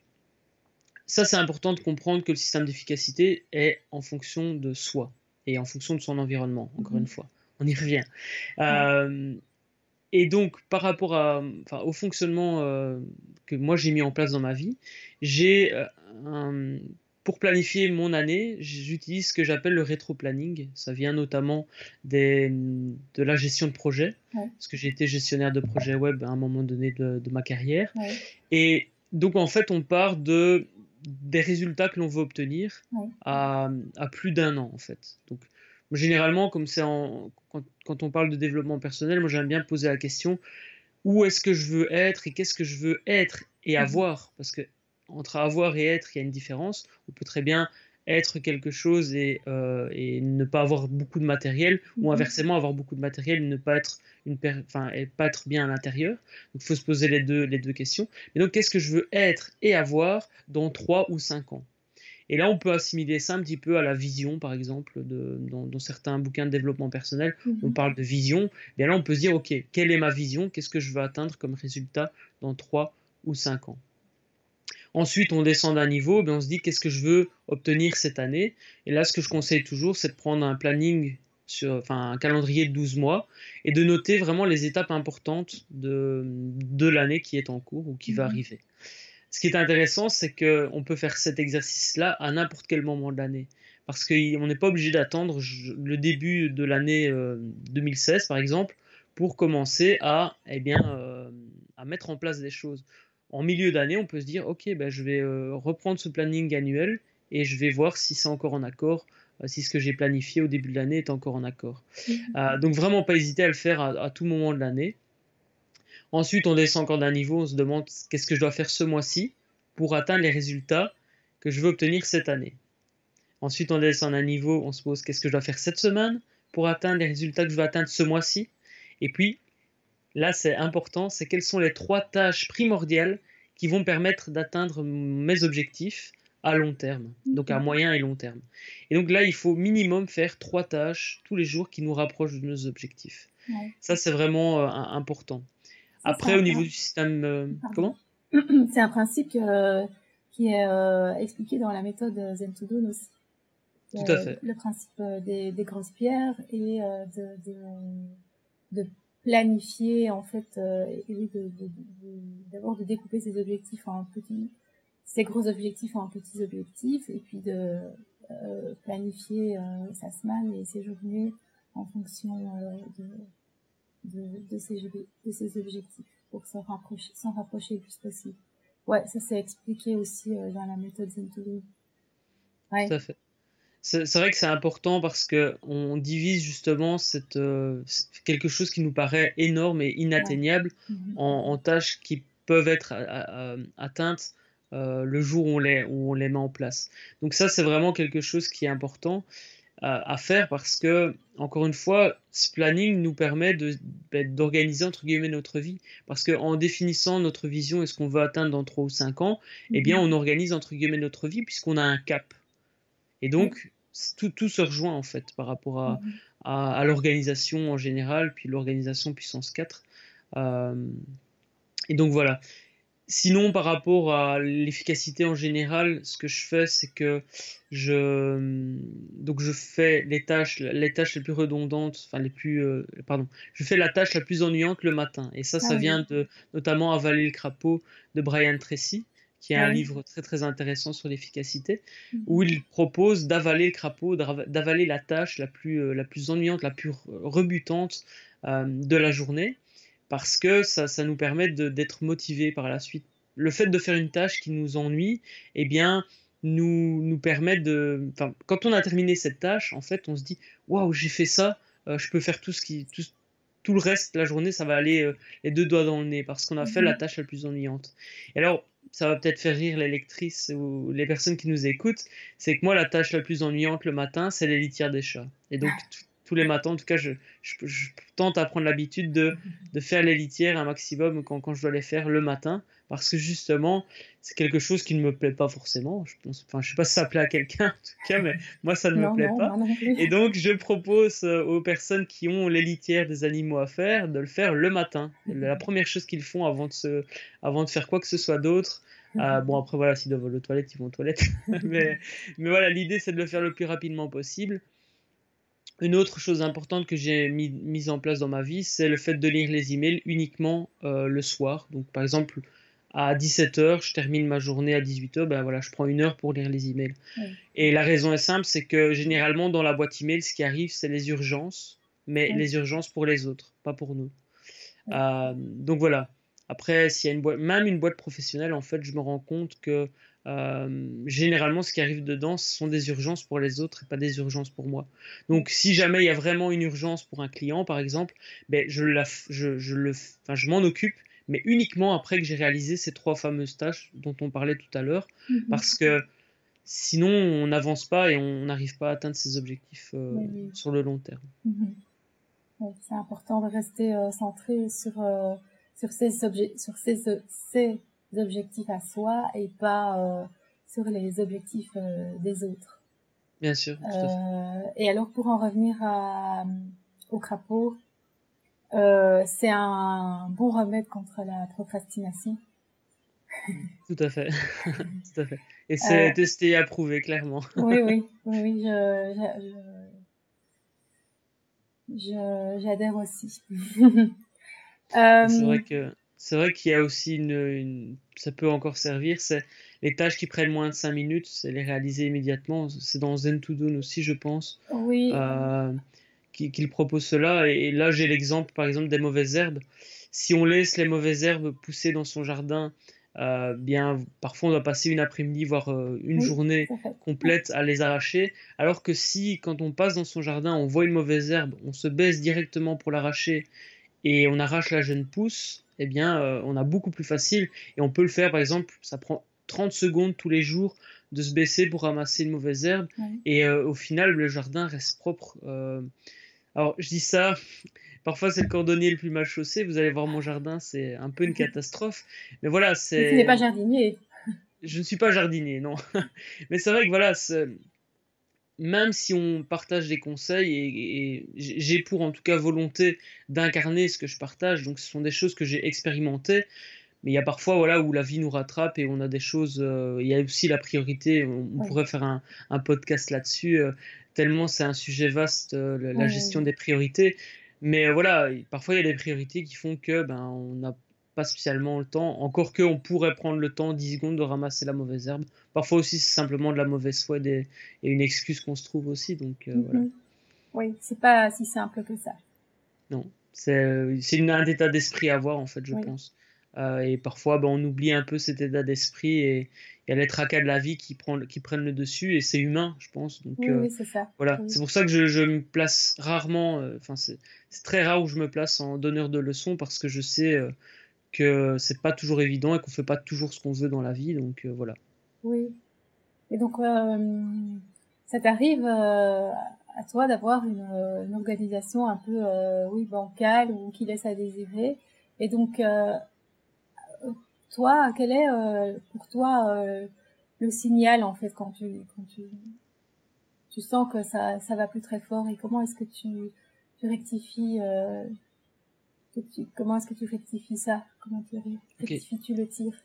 ça, c'est important de comprendre que le système d'efficacité est en fonction de soi et en fonction de son environnement, encore mmh. une fois. On y revient. Ouais. Euh, et donc, par rapport à, enfin, au fonctionnement euh, que moi j'ai mis en place dans ma vie, j'ai, euh, un, pour planifier mon année, j'utilise ce que j'appelle le rétro-planning. Ça vient notamment des, de la gestion de projet, ouais. parce que j'ai été gestionnaire de projet web à un moment donné de, de ma carrière. Ouais. Et donc, en fait, on part de des résultats que l'on veut obtenir ouais. à, à plus d'un an, en fait. Donc, généralement, comme c'est en, quand, quand on parle de développement personnel, moi j'aime bien poser la question où est-ce que je veux être et qu'est-ce que je veux être et avoir, parce que entre avoir et être, il y a une différence. On peut très bien être quelque chose et, euh, et ne pas avoir beaucoup de matériel, mm-hmm. ou inversement avoir beaucoup de matériel et ne pas être, une per... enfin, et pas être bien à l'intérieur. Donc il faut se poser les deux, les deux questions. Et donc qu'est-ce que je veux être et avoir dans trois ou cinq ans? Et là, on peut assimiler ça un petit peu à la vision, par exemple, de, dans, dans certains bouquins de développement personnel, Mhm. on parle de vision. Et là, on peut se dire, OK, quelle est ma vision? Qu'est-ce que je veux atteindre comme résultat dans trois ou cinq ans? Ensuite, on descend d'un niveau, ben on se dit, qu'est-ce que je veux obtenir cette année? Et là, ce que je conseille toujours, c'est de prendre un planning, sur, enfin, un calendrier de douze mois, et de noter vraiment les étapes importantes de, de l'année qui est en cours ou qui va Mhm. arriver. Ce qui est intéressant, c'est qu'on peut faire cet exercice-là à n'importe quel moment de l'année. Parce qu'on n'est pas obligé d'attendre le début de l'année euh, deux mille seize, par exemple, pour commencer à, eh bien, euh, à mettre en place des choses. En milieu d'année, on peut se dire, OK, ben, je vais euh, reprendre ce planning annuel et je vais voir si c'est encore en accord, euh, si ce que j'ai planifié au début de l'année est encore en accord. Mhm. Euh, donc vraiment pas hésiter à le faire à, à tout moment de l'année. Ensuite, on descend encore d'un niveau, on se demande qu'est-ce que je dois faire ce mois-ci pour atteindre les résultats que je veux obtenir cette année. Ensuite, on descend d'un niveau, on se pose qu'est-ce que je dois faire cette semaine pour atteindre les résultats que je veux atteindre ce mois-ci. Et puis, là, c'est important, c'est quelles sont les trois tâches primordiales qui vont permettre d'atteindre mes objectifs à long terme, donc à moyen et long terme. Et donc là, il faut minimum faire trois tâches tous les jours qui nous rapprochent de nos objectifs. Ouais. Ça, c'est vraiment euh, important. Ça, Après, c'est au un niveau prin- du système... euh, Pardon. comment? C'est un principe euh, qui est euh, expliqué dans la méthode Zen to Do aussi. Tout à Euh, fait. le principe euh, des, des grosses pierres et euh, de, de, de planifier en fait euh, et oui, de, de, de, d'abord de découper ses objectifs en petits, ses gros objectifs en petits objectifs et puis de euh, planifier euh, sa semaine et ses journées en fonction euh, de, de, de, ses, de ses objectifs pour s'en rapprocher, s'en rapprocher le plus possible. Ouais, ça c'est expliqué aussi euh, dans la méthode Zen to Do. Ouais. Tout à fait. C'est c'est vrai que c'est important parce que on divise justement cette, euh, c'est quelque chose qui nous paraît énorme et inatteignable Mhm. en, en tâches qui peuvent être a- a- a- atteintes euh, le jour où on les, où on les met en place. Donc ça, c'est vraiment quelque chose qui est important à, à faire parce que, encore une fois, ce planning nous permet de, ben, d'organiser entre guillemets notre vie. Parce qu'en définissant notre vision et ce qu'on veut atteindre dans trois ou cinq ans, eh bien, on organise entre guillemets notre vie puisqu'on a un cap. Et donc, tout, tout se rejoint en fait par rapport à, Mhm. à, à l'organisation en général, puis l'organisation puissance quatre. Euh, et donc voilà. Sinon, par rapport à l'efficacité en général, ce que je fais, c'est que je, donc je fais les tâches, les tâches les plus redondantes, enfin les plus, euh, pardon, je fais la tâche la plus ennuyante le matin. Et ça, Ah ça oui. vient de notamment Avaler le crapaud de Brian Tracy, qui est un Ouais. livre très très intéressant sur l'efficacité, Mhm. où il propose d'avaler le crapaud, d'ava- d'avaler la tâche la plus, euh, la plus ennuyante, la plus rebutante euh, de la journée parce que ça, ça nous permet de- d'être motivés par la suite. Le fait de faire une tâche qui nous ennuie, eh bien, nous, nous permet de... Enfin, quand on a terminé cette tâche, en fait, on se dit, waouh, j'ai fait ça, euh, je peux faire tout ce qui... Tout, tout le reste de la journée, ça va aller euh, les deux doigts dans le nez, parce qu'on a fait la Mhm. tâche la plus ennuyante. Et alors, ça va peut-être faire rire les lectrices ou les personnes qui nous écoutent, c'est que moi, la tâche la plus ennuyante le matin, c'est les litières des chats. Et donc, t- tous les matins, en tout cas, je, je, je tente à prendre l'habitude de, de faire les litières un maximum quand, quand je dois les faire le matin, parce que justement, c'est quelque chose qui ne me plaît pas forcément. Je pense, enfin, je sais pas si ça plaît à quelqu'un, en tout cas, mais moi, ça ne me Non, plaît non, pas. moi non plus. Et donc, je propose euh, aux personnes qui ont les litières des animaux à faire de le faire le matin. La première chose qu'ils font avant de, se, avant de faire quoi que ce soit d'autre. Euh, bon, après, voilà, s'ils doivent aller aux toilettes, ils vont aux toilettes. mais, mais voilà, l'idée, c'est de le faire le plus rapidement possible. Une autre chose importante que j'ai mis, mise en place dans ma vie, c'est le fait de lire les emails uniquement euh, le soir. Donc, par exemple, à dix-sept heures, je termine ma journée à dix-huit heures, ben voilà, je prends une heure pour lire les emails. Oui. Et la raison est simple, c'est que généralement dans la boîte email, ce qui arrive, c'est les urgences, mais Oui. les urgences pour les autres, pas pour nous. Oui. Euh, donc voilà. Après, s'il y a une boîte, même une boîte professionnelle, en fait, je me rends compte que euh, généralement, ce qui arrive dedans, ce sont des urgences pour les autres et pas des urgences pour moi. Donc, si jamais il y a vraiment une urgence pour un client, par exemple, ben, je, la, je, je, le, enfin, je m'en occupe, mais uniquement après que j'ai réalisé ces trois fameuses tâches dont on parlait tout à l'heure, Mhm. parce que sinon, on n'avance pas et on n'arrive pas à atteindre ses objectifs euh, Oui, oui. sur le long terme. Mhm. Oui, c'est important de rester euh, centré sur euh, sur ses obje- sur ses, ses objectifs à soi et pas euh, sur les objectifs euh, des autres. Bien sûr, tout à fait. Euh, et alors, pour en revenir à, au crapaud, euh, c'est un bon remède contre la procrastination. Tout à fait. Tout à fait. Et Euh, c'est testé et approuvé, clairement. oui, oui, oui, oui, je, je, je, je- j'adhère aussi. Et c'est vrai Euh, que c'est vrai qu'il y a aussi une, une- ça peut encore servir, c'est les tâches qui prennent moins de cinq minutes, c'est les réaliser immédiatement. C'est dans Zen to Do aussi, je pense, oui, euh, qui- qu'il propose cela. Et, et là, j'ai l'exemple, par exemple, des mauvaises herbes. Si on laisse les mauvaises herbes pousser dans son jardin, euh, bien, parfois on doit passer une après-midi, voire euh, une oui, journée tout à fait. complète à les arracher. Alors que si, quand on passe dans son jardin, on voit une mauvaise herbe, on se baisse directement pour l'arracher et on arrache la jeune pousse, eh bien, euh, on a beaucoup plus facile et on peut le faire, par exemple, ça prend trente secondes tous les jours de se baisser pour ramasser une mauvaise herbe Oui. et euh, au final, le jardin reste propre. Euh, alors, je dis ça, parfois c'est le cordonnier le plus mal chaussé, vous allez voir mon jardin, c'est un peu une catastrophe, mais voilà, Mais tu n'es pas c'est... jardinier. Je ne suis pas jardinier, non. Mais c'est vrai que voilà, même si on partage des conseils, et, et j'ai pour en tout cas volonté d'incarner ce que je partage, donc ce sont des choses que j'ai expérimentées, mais il y a parfois voilà où la vie nous rattrape et on a des choses, euh, il y a aussi la priorité, on, on Oui, pourrait faire un, un podcast là-dessus, euh, tellement c'est un sujet vaste, euh, la, la oui, gestion oui. des priorités, mais euh, voilà, parfois il y a des priorités qui font que ben on n'a pas spécialement le temps, encore que on pourrait prendre le temps dix secondes de ramasser la mauvaise herbe. Parfois aussi c'est simplement de la mauvaise foi des, et une excuse qu'on se trouve aussi, donc euh, voilà. Mhm. Oui, c'est pas si simple que ça. Non, c'est c'est une- un état d'esprit à avoir en fait, je Oui, pense. Euh, et parfois, ben, on oublie un peu cet état d'esprit et il y a les tracas de la vie qui, prend, qui prennent le dessus et c'est humain, je pense. Donc oui, euh, oui, c'est ça. voilà, Oui, c'est pour ça que je, je me place rarement, euh, enfin c'est c'est très rare où je me place en donneur de leçons parce que je sais euh, que c'est pas toujours évident et qu'on fait pas toujours ce qu'on veut dans la vie. Donc euh, voilà. oui. Et donc, euh, ça t'arrive euh, à toi d'avoir une, euh, une organisation un peu, euh, oui, bancale ou qui laisse à désirer. Et donc, euh, toi, quel est euh, pour toi euh, le signal en fait quand tu quand tu tu sens que ça ça va plus très fort et comment est-ce que tu tu rectifies euh, que tu, comment est-ce que tu rectifies ça? Comment tu Ok. rectifies-tu le tir?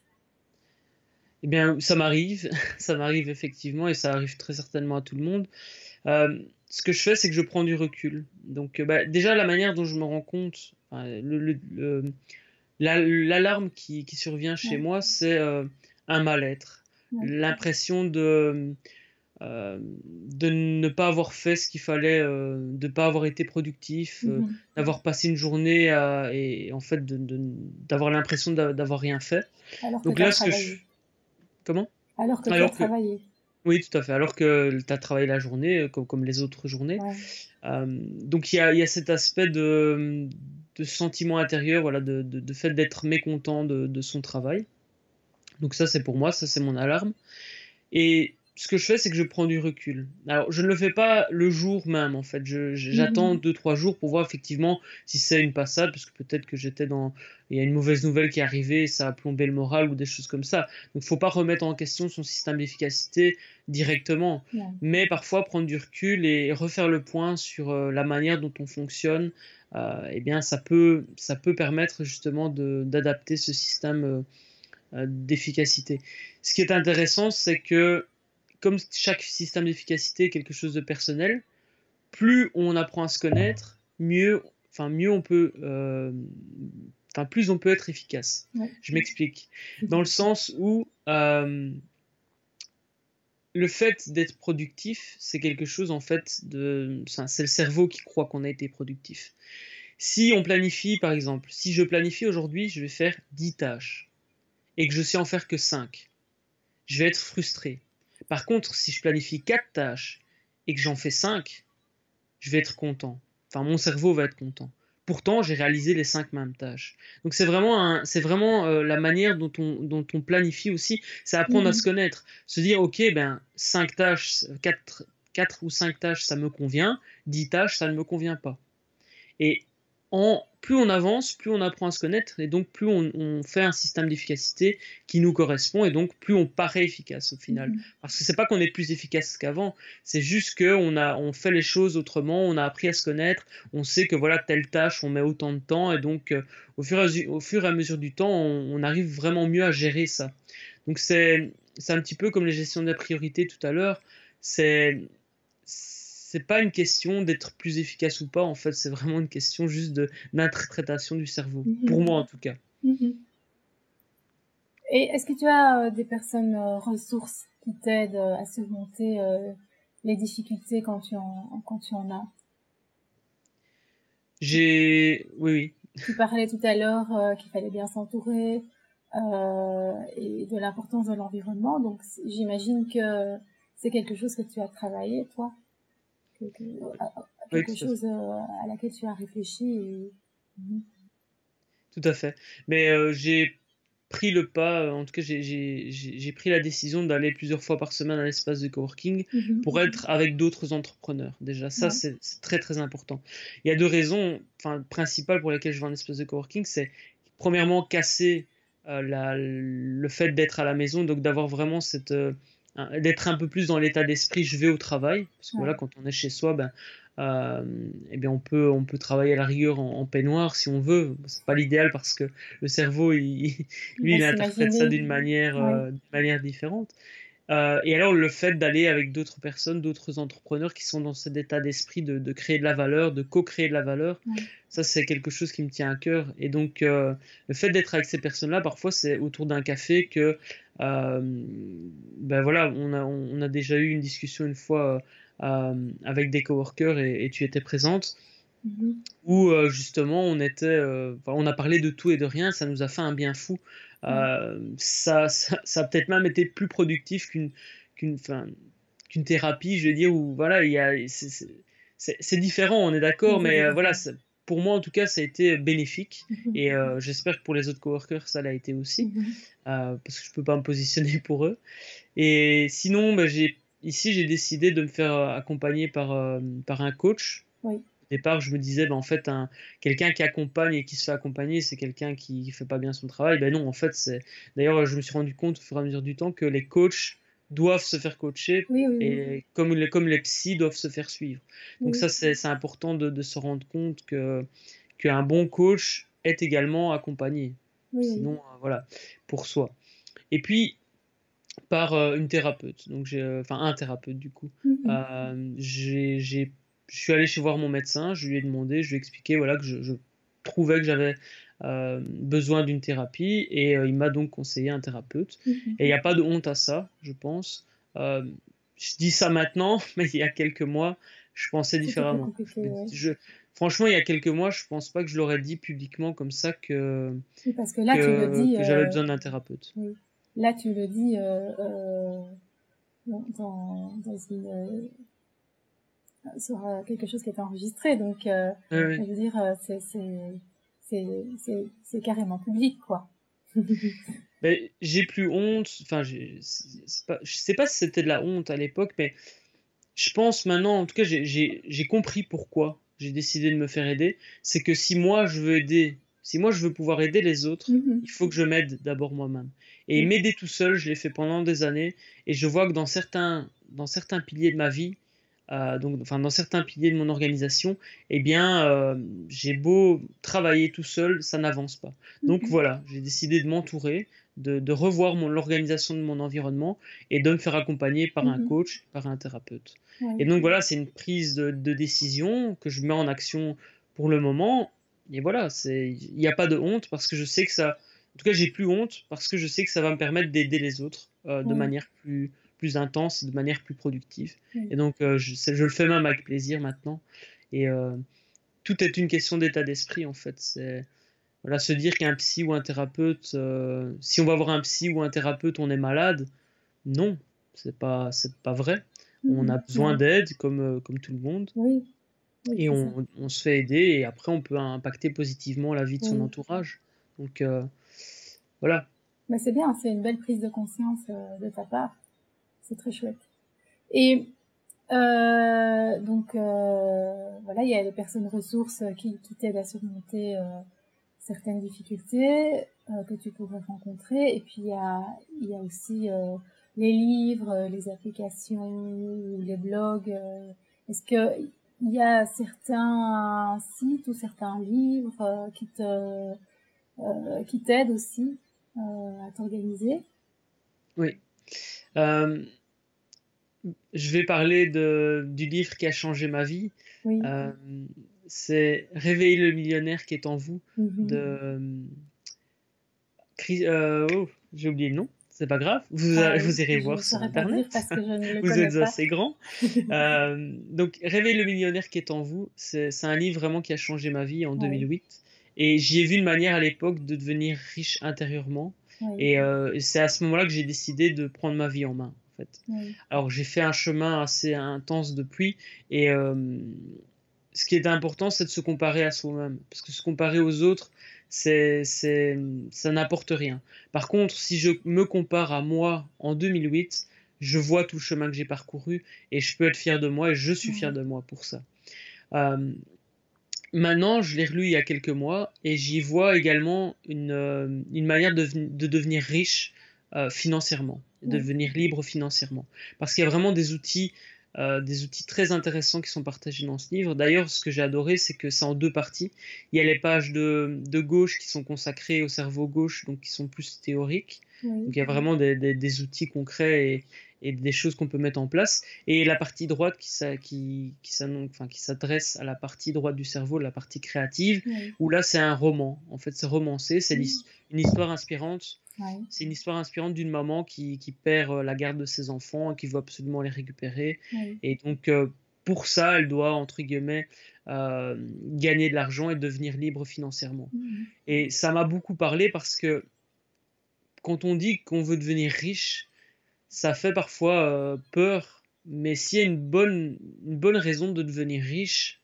Eh bien, ça m'arrive, ça m'arrive effectivement et ça arrive très certainement à tout le monde. Euh, ce que je fais, c'est que je prends du recul. Donc, euh, bah, déjà, la manière dont je me rends compte, enfin, le, le- le- la- l'alarme qui, qui survient chez Ouais, moi, c'est euh, un mal-être. ouais. L'impression de, euh, de ne pas avoir fait ce qu'il fallait, euh, de ne pas avoir été productif, euh, Mhm. d'avoir passé une journée à- et en fait de- de- d'avoir l'impression d'a- d'avoir rien fait. Alors que Donc tu as là, ce que je... travaillé. Comment? Alors que tu as Alors que, travaillé. oui, tout à fait. Alors que tu as travaillé la journée, euh, comme, comme les autres journées. Ouais. Euh, donc il y a, il y a cet aspect de, de sentiment intérieur, voilà, de, de, de fait d'être mécontent de, de son travail. Donc ça, c'est pour moi, ça, c'est mon alarme. Et ce que je fais, c'est que je prends du recul. Alors, je ne le fais pas le jour même, en fait. Je- je- j'attends Mhm. deux, trois jours pour voir effectivement si c'est une passade, parce que peut-être que j'étais dans... Il y a une mauvaise nouvelle qui est arrivée, ça a plombé le moral ou des choses comme ça. Donc, faut pas remettre en question son système d'efficacité directement. Ouais. Mais parfois, prendre du recul et refaire le point sur euh, la manière dont on fonctionne, euh, eh bien, ça peut, ça peut permettre justement de, d'adapter ce système euh, euh, d'efficacité. Ce qui est intéressant, c'est que comme chaque système d'efficacité est quelque chose de personnel, plus on apprend à se connaître, mieux, enfin mieux on peut, euh, enfin plus on peut être efficace. Ouais. Je m'explique. Dans le sens où euh, le fait d'être productif, c'est quelque chose en fait de, c'est le cerveau qui croit qu'on a été productif. Si on planifie, par exemple, si je planifie aujourd'hui, je vais faire dix tâches et que je sais en faire que cinq, je vais être frustré. Par contre, si je planifie quatre tâches et que j'en fais cinq, je vais être content. Enfin, mon cerveau va être content. Pourtant, j'ai réalisé les cinq mêmes tâches. Donc c'est vraiment, un, c'est vraiment euh, la manière dont on, dont on planifie aussi, c'est apprendre à se Mhm. connaître. Se dire, ok, ben cinq tâches, quatre, quatre ou cinq tâches, ça me convient, dix tâches, ça ne me convient pas. Et en, plus on avance, plus on apprend à se connaître, et donc plus on, on fait un système d'efficacité qui nous correspond, et donc plus on paraît efficace au final. Mhm. Parce que c'est pas qu'on est plus efficace qu'avant, c'est juste qu'on a, on fait les choses autrement, on a appris à se connaître, on sait que voilà, telle tâche, on met autant de temps, et donc euh, au, fur et à, au fur et à mesure du temps, on, on arrive vraiment mieux à gérer ça. Donc c'est, c'est un petit peu comme les gestions de priorité tout à l'heure, c'est c'est pas une question d'être plus efficace ou pas, en fait, c'est vraiment une question juste de d'interprétation du cerveau, Mhm. pour moi en tout cas. Mhm. Et est-ce que tu as euh, des personnes euh, ressources qui t'aident euh, à surmonter euh, les difficultés quand tu en quand tu en as? J'ai, oui, oui. Tu parlais tout à l'heure euh, qu'il fallait bien s'entourer euh, et de l'importance de l'environnement. Donc j'imagine que c'est quelque chose que tu as travaillé, toi, que, que, à, à Oui, quelque tout à fait. chose euh, à laquelle tu as réfléchi. Et... Mhm. Tout à fait. Mais euh, j'ai pris le pas, euh, en tout cas j'ai j'ai- j'ai- j'ai pris la décision d'aller plusieurs fois par semaine à l'espace de coworking Mhm. pour être avec d'autres entrepreneurs. Déjà, ça Ouais. c'est c'est très très important. Il y a deux raisons, enfin, principales pour lesquelles je vais en espace de coworking, c'est premièrement casser euh, la- le fait d'être à la maison, donc d'avoir vraiment cette, euh, un- d'être un peu plus dans l'état d'esprit, je vais au travail, parce que Ouais. voilà, quand on est chez soi, ben, euh, eh bien on peut, on peut travailler à la rigueur en, en peignoir si on veut. C'est pas l'idéal parce que le cerveau, il, Il lui, va il interprète ça s'imaginer. d'une manière, Ouais. euh, d'une manière différente. Euh, et alors, le fait d'aller avec d'autres personnes, d'autres entrepreneurs qui sont dans cet état d'esprit de, de créer de la valeur, de co-créer de la valeur, Ouais. ça, c'est quelque chose qui me tient à cœur. Et donc, euh, le fait d'être avec ces personnes-là, parfois, c'est autour d'un café que, euh, ben voilà, on a, on a déjà eu une discussion une fois euh, avec des coworkers et, et tu étais présente Mhm. où euh, justement on était, euh, enfin, on a parlé de tout et de rien, ça nous a fait un bien fou. Ouais. Euh, ça, ça, ça a peut-être même été plus productif qu'une qu'une, enfin, qu'une thérapie, je veux dire, où voilà, il y a, c'est, c'est, c'est- c'est différent, on est Oui, d'accord, mais c'était euh, voilà, différent. ça- pour moi en tout cas, ça a été bénéfique Mhm. et euh, j'espère que pour les autres coworkers ça l'a été aussi, Mhm. euh, parce que je peux pas me positionner pour eux. Et sinon, bah, j'ai ici j'ai décidé de me faire euh, accompagner par euh, par un coach. Oui. Au départ, je me disais, ben, en fait, un, quelqu'un qui accompagne et qui se fait accompagner, c'est quelqu'un qui ne fait pas bien son travail. Ben non, en fait, c'est. D'ailleurs, je me suis rendu compte au fur et à mesure du temps que les coachs doivent se faire coacher Oui, oui, oui. et comme les, comme les psys doivent se faire suivre. Donc Oui. ça, c'est c'est important de, de se rendre compte que qu'un bon coach est également accompagné. Oui, oui. Sinon, euh, voilà, pour soi. Et puis, par euh, une thérapeute. Donc j'ai, euh, enfin un thérapeute du coup. Mhm. Euh, j'ai, j'ai, je suis allé chez voir mon médecin, je lui ai demandé, je lui ai expliqué voilà que je, je trouvais que j'avais euh, besoin d'une thérapie et euh, il m'a donc conseillé un thérapeute. Mhm. Et il n'y a pas de honte à ça, je pense. Euh, je dis ça maintenant, mais il y a quelques mois, je pensais C'était plus différemment. compliqué, Je, me- ouais. je- franchement, il y a quelques mois, je pense pas que je l'aurais dit publiquement comme ça que Oui, parce que là, tu le que, dis, que j'avais euh, besoin d'un thérapeute. oui. Là, tu le dis euh, euh, dans, dans dans une, euh, sur euh, quelque chose qui est enregistré. Donc, euh, Ouais, je ouais. veux dire, euh, c'est c'est c'est c'est c'est carrément public, quoi. Ben, j'ai plus honte, enfin, j'ai- c'est c'est pas, je sais pas si c'était de la honte à l'époque, mais je pense maintenant, en tout cas, j'ai j'ai- j'ai compris pourquoi j'ai décidé de me faire aider. C'est que si moi je veux aider, si moi je veux pouvoir aider les autres, Mhm. il faut que je m'aide d'abord moi-même. Et Oui. m'aider tout seul, je l'ai fait pendant des années, et je vois que dans certains, dans certains piliers de ma vie, euh, donc, enfin, dans certains piliers de mon organisation, eh bien, euh, j'ai beau travailler tout seul, ça n'avance pas. Donc Mhm. voilà, j'ai décidé de m'entourer, de, de revoir mon, l'organisation de mon environnement et de me faire accompagner par un Mhm. coach, par un thérapeute. Et Ouais. donc voilà, c'est une prise de, de décision que je mets en action pour le moment. Et voilà, c'est, il n'y a pas de honte parce que je sais que ça, en tout cas, j'ai plus honte parce que je sais que ça va me permettre d'aider les autres euh, de Ouais. manière plus, plus intense, de manière plus productive. Oui. Et donc, euh, je, c'est- je le fais même avec plaisir maintenant. Et euh, tout est une question d'état d'esprit en fait. C'est voilà, se dire qu'un psy ou un thérapeute, euh, si on va voir un psy ou un thérapeute, on est malade. Non, c'est pas, c'est pas vrai. On a Mhm. besoin Non. d'aide comme, euh, comme tout le monde Oui. Oui, et c'est ça. on, on se fait aider et après on peut impacter positivement la vie de son Oui. entourage. Donc euh, voilà. Mais c'est bien, c'est une belle prise de conscience euh, de ta part. C'est très chouette. Et Euh, donc euh, voilà, il y a les personnes ressources qui, qui t'aident à surmonter euh, certaines difficultés euh, que tu pourrais rencontrer. Et puis il y a, il y a aussi euh, les livres, les applications ou les blogs. Euh, est-ce que il y a certains sites ou certains livres euh, qui te euh, qui t'aident aussi euh, à t'organiser? Oui. Euh, je vais parler de, du livre qui a changé ma vie. Oui. Euh, c'est Réveiller le millionnaire qui est en vous Mm-hmm. de Chris, euh, oh, j'ai oublié le nom. C'est pas grave, vous, Ah, vous irez je voir ne sur saurais pas dire internet. parce que je ne le Vous connais êtes pas. assez grand. Euh, donc, Réveille le millionnaire qui est en vous, c'est c'est un livre vraiment qui a changé ma vie en Ouais. deux mille huit. Et j'y ai vu une manière à l'époque de devenir riche intérieurement. Oui. Et euh, c'est à ce moment-là que j'ai décidé de prendre ma vie en main, en fait. Oui. Alors, j'ai fait un chemin assez intense depuis. Et euh, ce qui est important, c'est de se comparer à soi-même. Parce que se comparer aux autres, c'est, c'est, ça n'apporte rien. Par contre, si je me compare à moi en deux mille huit, je vois tout le chemin que j'ai parcouru et je peux être fier de moi et je suis fier de moi pour ça. Euh, maintenant, je l'ai relu il y a quelques mois et j'y vois également une, euh, une manière de, de devenir riche euh, financièrement, de Oui. devenir libre financièrement. Parce qu'il y a vraiment des outils, euh, des outils très intéressants qui sont partagés dans ce livre. D'ailleurs, ce que j'ai adoré, c'est que c'est en deux parties. Il y a les pages de, de gauche qui sont consacrées au cerveau gauche, donc qui sont plus théoriques. Oui. Donc il y a vraiment des, des, des outils concrets et, et des choses qu'on peut mettre en place. Et la partie droite qui, qui, qui, enfin, qui s'adresse à la partie droite du cerveau, la partie créative, Oui. où là c'est un roman. En fait, c'est romancé, c'est Oui. une histoire inspirante. Oui. C'est une histoire inspirante d'une maman qui, qui perd la garde de ses enfants et qui veut absolument les récupérer. Oui. Et donc, euh, pour ça, elle doit, entre guillemets, euh, gagner de l'argent et devenir libre financièrement. Mm-hmm. Et ça m'a beaucoup parlé parce que quand on dit qu'on veut devenir riche, ça fait parfois euh, peur, mais s'il y a une bonne, une bonne raison de devenir riche,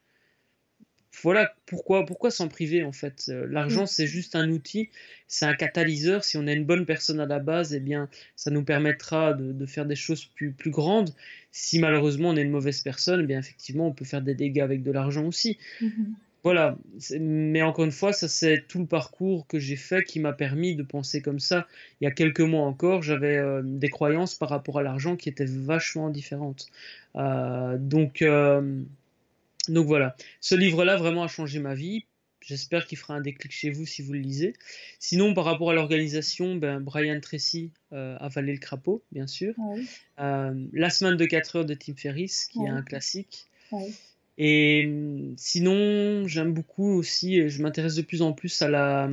voilà pourquoi, pourquoi s'en priver en fait. Euh, L'argent, Oui. c'est juste un outil, c'est un catalyseur. Si on a une bonne personne à la base, eh bien, ça nous permettra de, de faire des choses plus, plus grandes. Si malheureusement on est une mauvaise personne, eh bien effectivement, on peut faire des dégâts avec de l'argent aussi. Mm-hmm. Voilà, mais encore une fois, ça c'est tout le parcours que j'ai fait qui m'a permis de penser comme ça. Il y a quelques mois encore, j'avais euh, des croyances par rapport à l'argent qui étaient vachement différentes. Euh, donc, euh, donc voilà, ce livre-là vraiment a changé ma vie. J'espère qu'il fera un déclic chez vous si vous le lisez. Sinon, par rapport à l'organisation, ben, Brian Tracy, euh, Avaler le crapaud, bien sûr. Oui. Euh, La semaine de quatre heures de Tim Ferriss, qui Oui. est un classique. Oui. Et sinon, j'aime beaucoup aussi, je m'intéresse de plus en plus à la,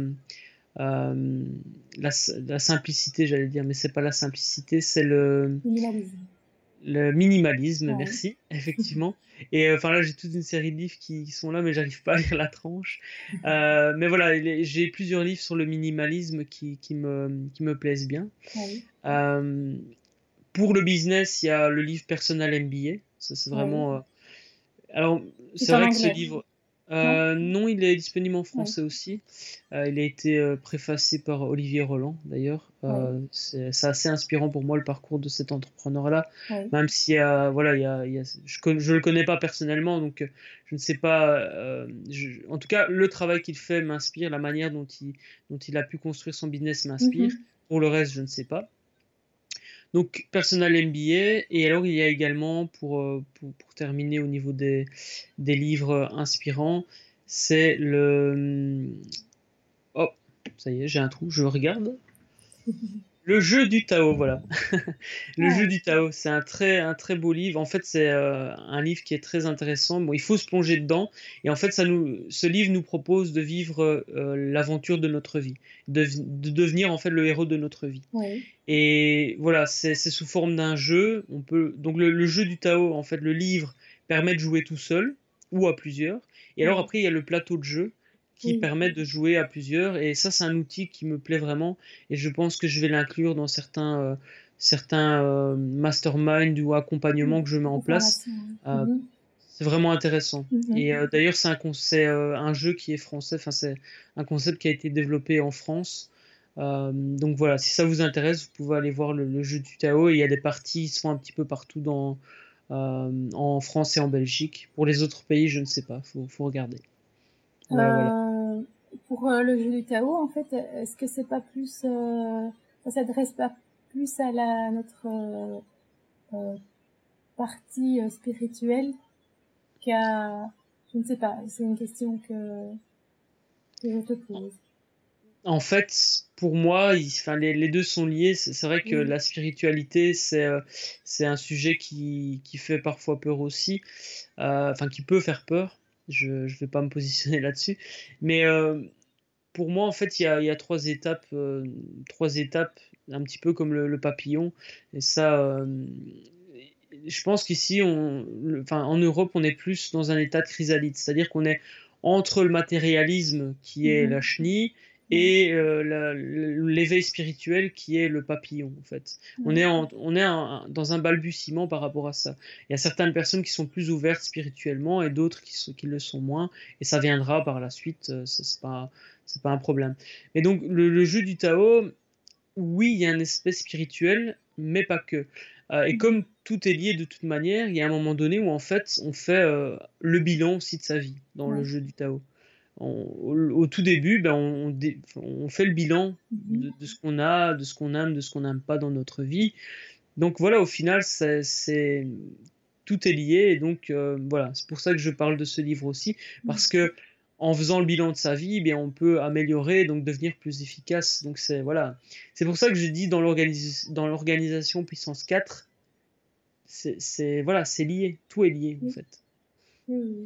euh, la, la simplicité, j'allais dire, mais c'est pas la simplicité, c'est le minimalisme. Le minimalisme, Ouais. merci, effectivement. Et enfin euh, là, j'ai toute une série de livres qui, qui sont là, mais j'arrive pas à lire la tranche. Euh, mais voilà, j'ai plusieurs livres sur le minimalisme qui, qui, me, qui me plaisent bien. Ouais. Euh, pour le business, il y a le livre Personal M B A. Ça, c'est vraiment... Ouais. Euh, alors, c'est en vrai que anglais. ce livre... Euh, non. non, il est disponible en français ouais. aussi. Euh, il a été euh, préfacé par Olivier Roland, d'ailleurs. Euh, ouais. C'est assez inspirant pour moi le parcours de cet entrepreneur-là. Ouais. Même si euh, voilà, y a, y a, je ne le connais pas personnellement, donc je ne sais pas. Euh, je, en tout cas, le travail qu'il fait m'inspire, la manière dont il, dont il a pu construire son business m'inspire. Mm-hmm. Pour le reste, je ne sais pas. Donc, Personal M B A, et alors il y a également, pour, pour, pour terminer au niveau des, des livres inspirants, c'est le... Oh, ça y est, j'ai un trou, je regarde. Le jeu du Tao, voilà. Le ouais. jeu du Tao, c'est un très, un très beau livre. En fait, c'est euh, un livre qui est très intéressant. Bon, il faut se plonger dedans. Et en fait, ça nous, ce livre nous propose de vivre euh, l'aventure de notre vie, de, de devenir en fait le héros de notre vie. Ouais. Et voilà, c'est sous forme d'un jeu. On peut donc le, le jeu du Tao, en fait, le livre permet de jouer tout seul ou à plusieurs. Et alors après, il y a le plateau de jeu qui oui. permet de jouer à plusieurs. Et ça, c'est un outil qui me plaît vraiment. Et je pense que je vais l'inclure dans certains, euh, certains euh, mastermind ou accompagnements oui. que je mets en place. Euh, mm-hmm. C'est vraiment intéressant. Mm-hmm. Et euh, d'ailleurs, c'est un, euh, un jeu qui est français. Enfin, c'est un concept qui a été développé en France. Euh, donc voilà, si ça vous intéresse, vous pouvez aller voir le, le jeu du Tao. Et il y a des parties qui se font un petit peu partout dans, euh, en France et en Belgique. Pour les autres pays, je ne sais pas, faut, faut regarder. Voilà, Euh, voilà. Pour euh, le jeu du Tao, en fait, est-ce que c'est pas plus, euh, ça s'adresse pas plus à la notre euh, euh, partie euh, spirituelle qu'à, je ne sais pas, c'est une question que que je te pose. En fait, pour moi, il- enfin, les, les deux sont liés. C'est c'est vrai que Oui. la spiritualité, c'est euh, c'est un sujet qui, qui fait parfois peur aussi, euh, enfin qui peut faire peur. Je ne vais pas me positionner là-dessus. Mais euh, pour moi, en fait, il y a, il y a trois étapes, euh, trois étapes, un petit peu comme le, le papillon. Et ça, euh, je pense qu'ici, on, le- enfin, en Europe, on est plus dans un état de chrysalide, c'est-à-dire qu'on est entre le matérialisme qui est la Mhm. chenille Oui. et euh, la- l'éveil spirituel qui est le papillon, en fait. On est, Oui. en- on est en- dans un balbutiement par rapport à ça. Il y a certaines personnes qui sont plus ouvertes spirituellement et d'autres qui, sont- qui le sont moins, et ça viendra par la suite, euh, ça, c'est pas, c'est pas un problème. Mais donc, le, le jeu du Tao, oui, il y a un aspect spirituel, mais pas que. Euh, et Mhm. comme tout est lié de toute manière, il y a un moment donné où en fait on fait euh, le bilan aussi de sa vie dans le Oui. jeu du Tao. On- au, au tout début, ben, on, dé- on fait le bilan Mhm. de, de ce qu'on a, de ce qu'on aime, de ce qu'on n'aime pas dans notre vie. Donc voilà, au final, c'est, c'est- tout est lié. Et donc euh, voilà, c'est pour ça que je parle de ce livre aussi, parce que en faisant le bilan de sa vie, eh bien, on peut améliorer, donc devenir plus efficace. Donc c'est voilà, c'est pour ça que je dis dans l'organis- dans l'organisation puissance quatre, c'est c'est- voilà, c'est lié, tout est lié en Oui. fait. Oui. Oui.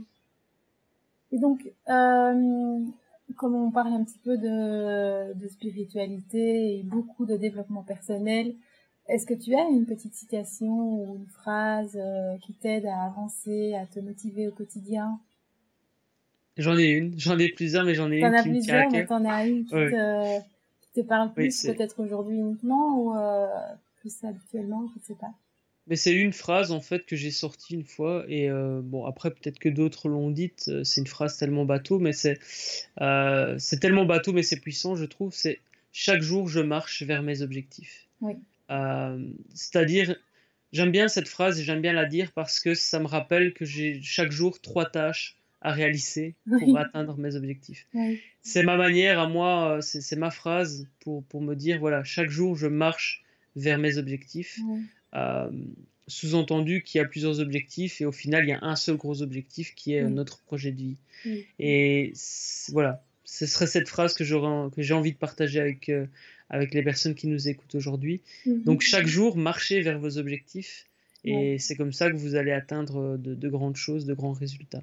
Et donc, euh, comme on parle un petit peu de, de spiritualité et beaucoup de développement personnel, est-ce que tu as une petite citation ou une phrase euh, qui t'aide à avancer, à te motiver au quotidien? J'en ai une, j'en ai plusieurs, mais j'en ai T'en une as qui me tient à plusieurs, mais cœur. t'en as une qui Ouais, te, qui te parle oui, plus c'est peut-être aujourd'hui uniquement ou euh, plus habituellement, je ne sais pas. Mais c'est une phrase en fait que j'ai sortie une fois et euh, bon après peut-être que d'autres l'ont dite. euh, C'est une phrase tellement bateau, mais c'est euh, c'est tellement bateau, mais c'est puissant, je trouve. C'est chaque jour je marche vers mes objectifs. Oui, Euh, c'est-à-dire j'aime bien cette phrase et j'aime bien la dire parce que ça me rappelle que j'ai chaque jour trois tâches à réaliser pour oui, atteindre mes objectifs. oui, C'est ma manière à moi, euh, c'est c'est ma phrase pour pour me dire voilà chaque jour je marche vers mes objectifs. oui, Euh, Sous-entendu qu'il y a plusieurs objectifs et au final il y a un seul gros objectif qui est euh, oui, notre projet de vie. oui. Et c'est- voilà, ce serait cette phrase que j'aurais, que j'ai envie de partager avec, euh, avec les personnes qui nous écoutent aujourd'hui. Donc Mhm. chaque jour, marchez vers vos objectifs Ouais. et c'est comme ça que vous allez atteindre de, de grandes choses, de grands résultats.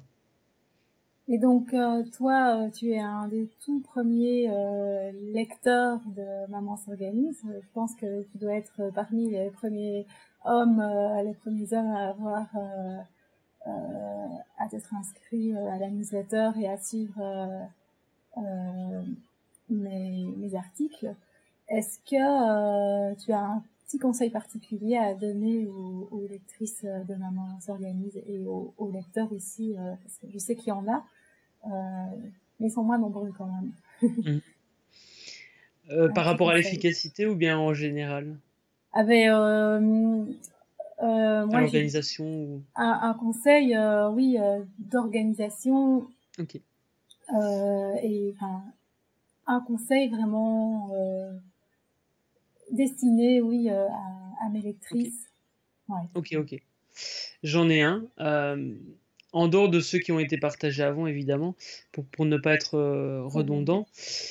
Et donc, euh, toi, euh, tu es un des tout premiers euh, lecteurs de Maman s'organise. Je pense que tu dois être parmi les premiers hommes, euh, les premiers hommes à avoir, euh, euh, à t'être inscrit euh, à la newsletter et à suivre euh, euh, mes, mes articles. Est-ce que euh, tu as un petit conseil particulier à donner aux, aux lectrices de Maman s'organise et aux, aux lecteurs aussi, euh, parce que je sais qu'il y en a, euh, mais ils sont moins nombreux quand même. Mhm. Euh, Un par petit rapport à conseil. l'efficacité ou bien en général, Ah ben, euh, euh, à moi j'ai l'organisation ou... un, un conseil, euh, oui, euh, d'organisation Ok, euh, et enfin un conseil vraiment euh, destiné, oui, euh, à, à mes ok, lectrices. Ouais. ok, ok. J'en ai un. Euh, en dehors de ceux qui ont été partagés avant, évidemment, pour, pour ne pas être euh, Très bien. redondant,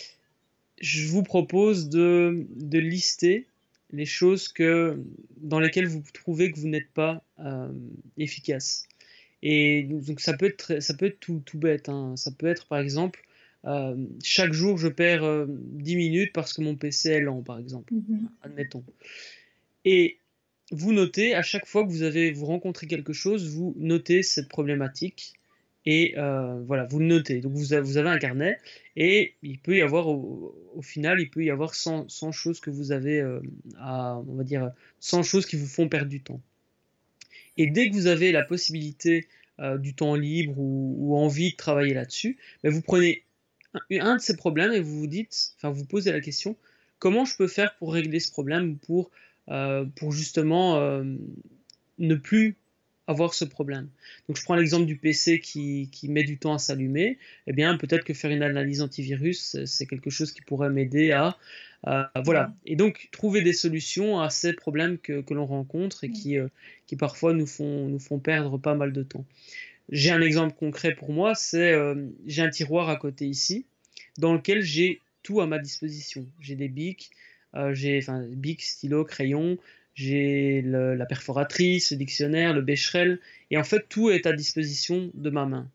je vous propose de, de lister les choses que, dans lesquelles vous trouvez que vous n'êtes pas euh, efficace. Et donc, donc ça peut être, très- ça peut être tout, tout bête, hein. Ça peut être par exemple, euh, chaque jour je perds euh, dix minutes parce que mon P C est lent, par exemple. Mhm. Admettons. Et vous notez, à chaque fois que vous avez vous rencontrez quelque chose, vous notez cette problématique et euh, voilà, vous le notez. Donc vous avez, vous avez un carnet et il peut y avoir au, au final, il peut y avoir cent, cent choses que vous avez euh, à, on va dire, cent choses qui vous font perdre du temps. Et dès que vous avez la possibilité euh, du temps libre ou, ou envie de travailler là-dessus, ben vous prenez un, un de ces problèmes et vous vous dites, enfin vous posez la question, comment je peux faire pour régler ce problème, pour, euh, pour justement euh, ne plus avoir ce problème. Donc je prends l'exemple du P C qui, qui met du temps à s'allumer. Eh bien, peut-être que faire une analyse antivirus, c'est quelque chose qui pourrait m'aider à, à, à voilà. Et donc trouver des solutions à ces problèmes que, que l'on rencontre et qui, euh, qui parfois nous font, nous font perdre pas mal de temps. J'ai un exemple concret pour moi, c'est euh, j'ai un tiroir à côté ici dans lequel j'ai tout à ma disposition. J'ai des bics, euh, j'ai enfin bics, stylos, crayons, j'ai le, la perforatrice, le dictionnaire, le bécherel, et en fait tout est à disposition de ma main.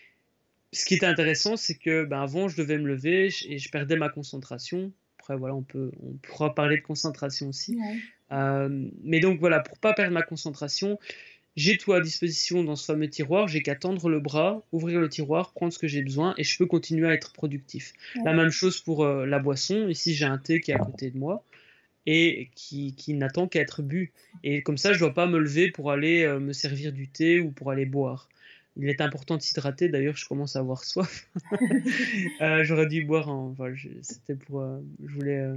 Ce qui est intéressant, c'est que ben, avant je devais me lever et je perdais ma concentration. Après voilà, on peut on pourra parler de concentration aussi. Ouais. Euh, mais donc voilà, pour pas perdre ma concentration, j'ai tout à disposition dans ce fameux tiroir, j'ai qu'à tendre le bras, ouvrir le tiroir, prendre ce que j'ai besoin et je peux continuer à être productif. Ouais. La même chose pour euh, la boisson. Ici, j'ai un thé qui est à côté de moi et qui, qui n'attend qu'à être bu. Et comme ça, je ne dois pas me lever pour aller euh, me servir du thé ou pour aller boire. Il est important de s'hydrater, d'ailleurs, je commence à avoir soif. euh, J'aurais dû boire, en... enfin, je... c'était pour... Euh, je voulais... Euh...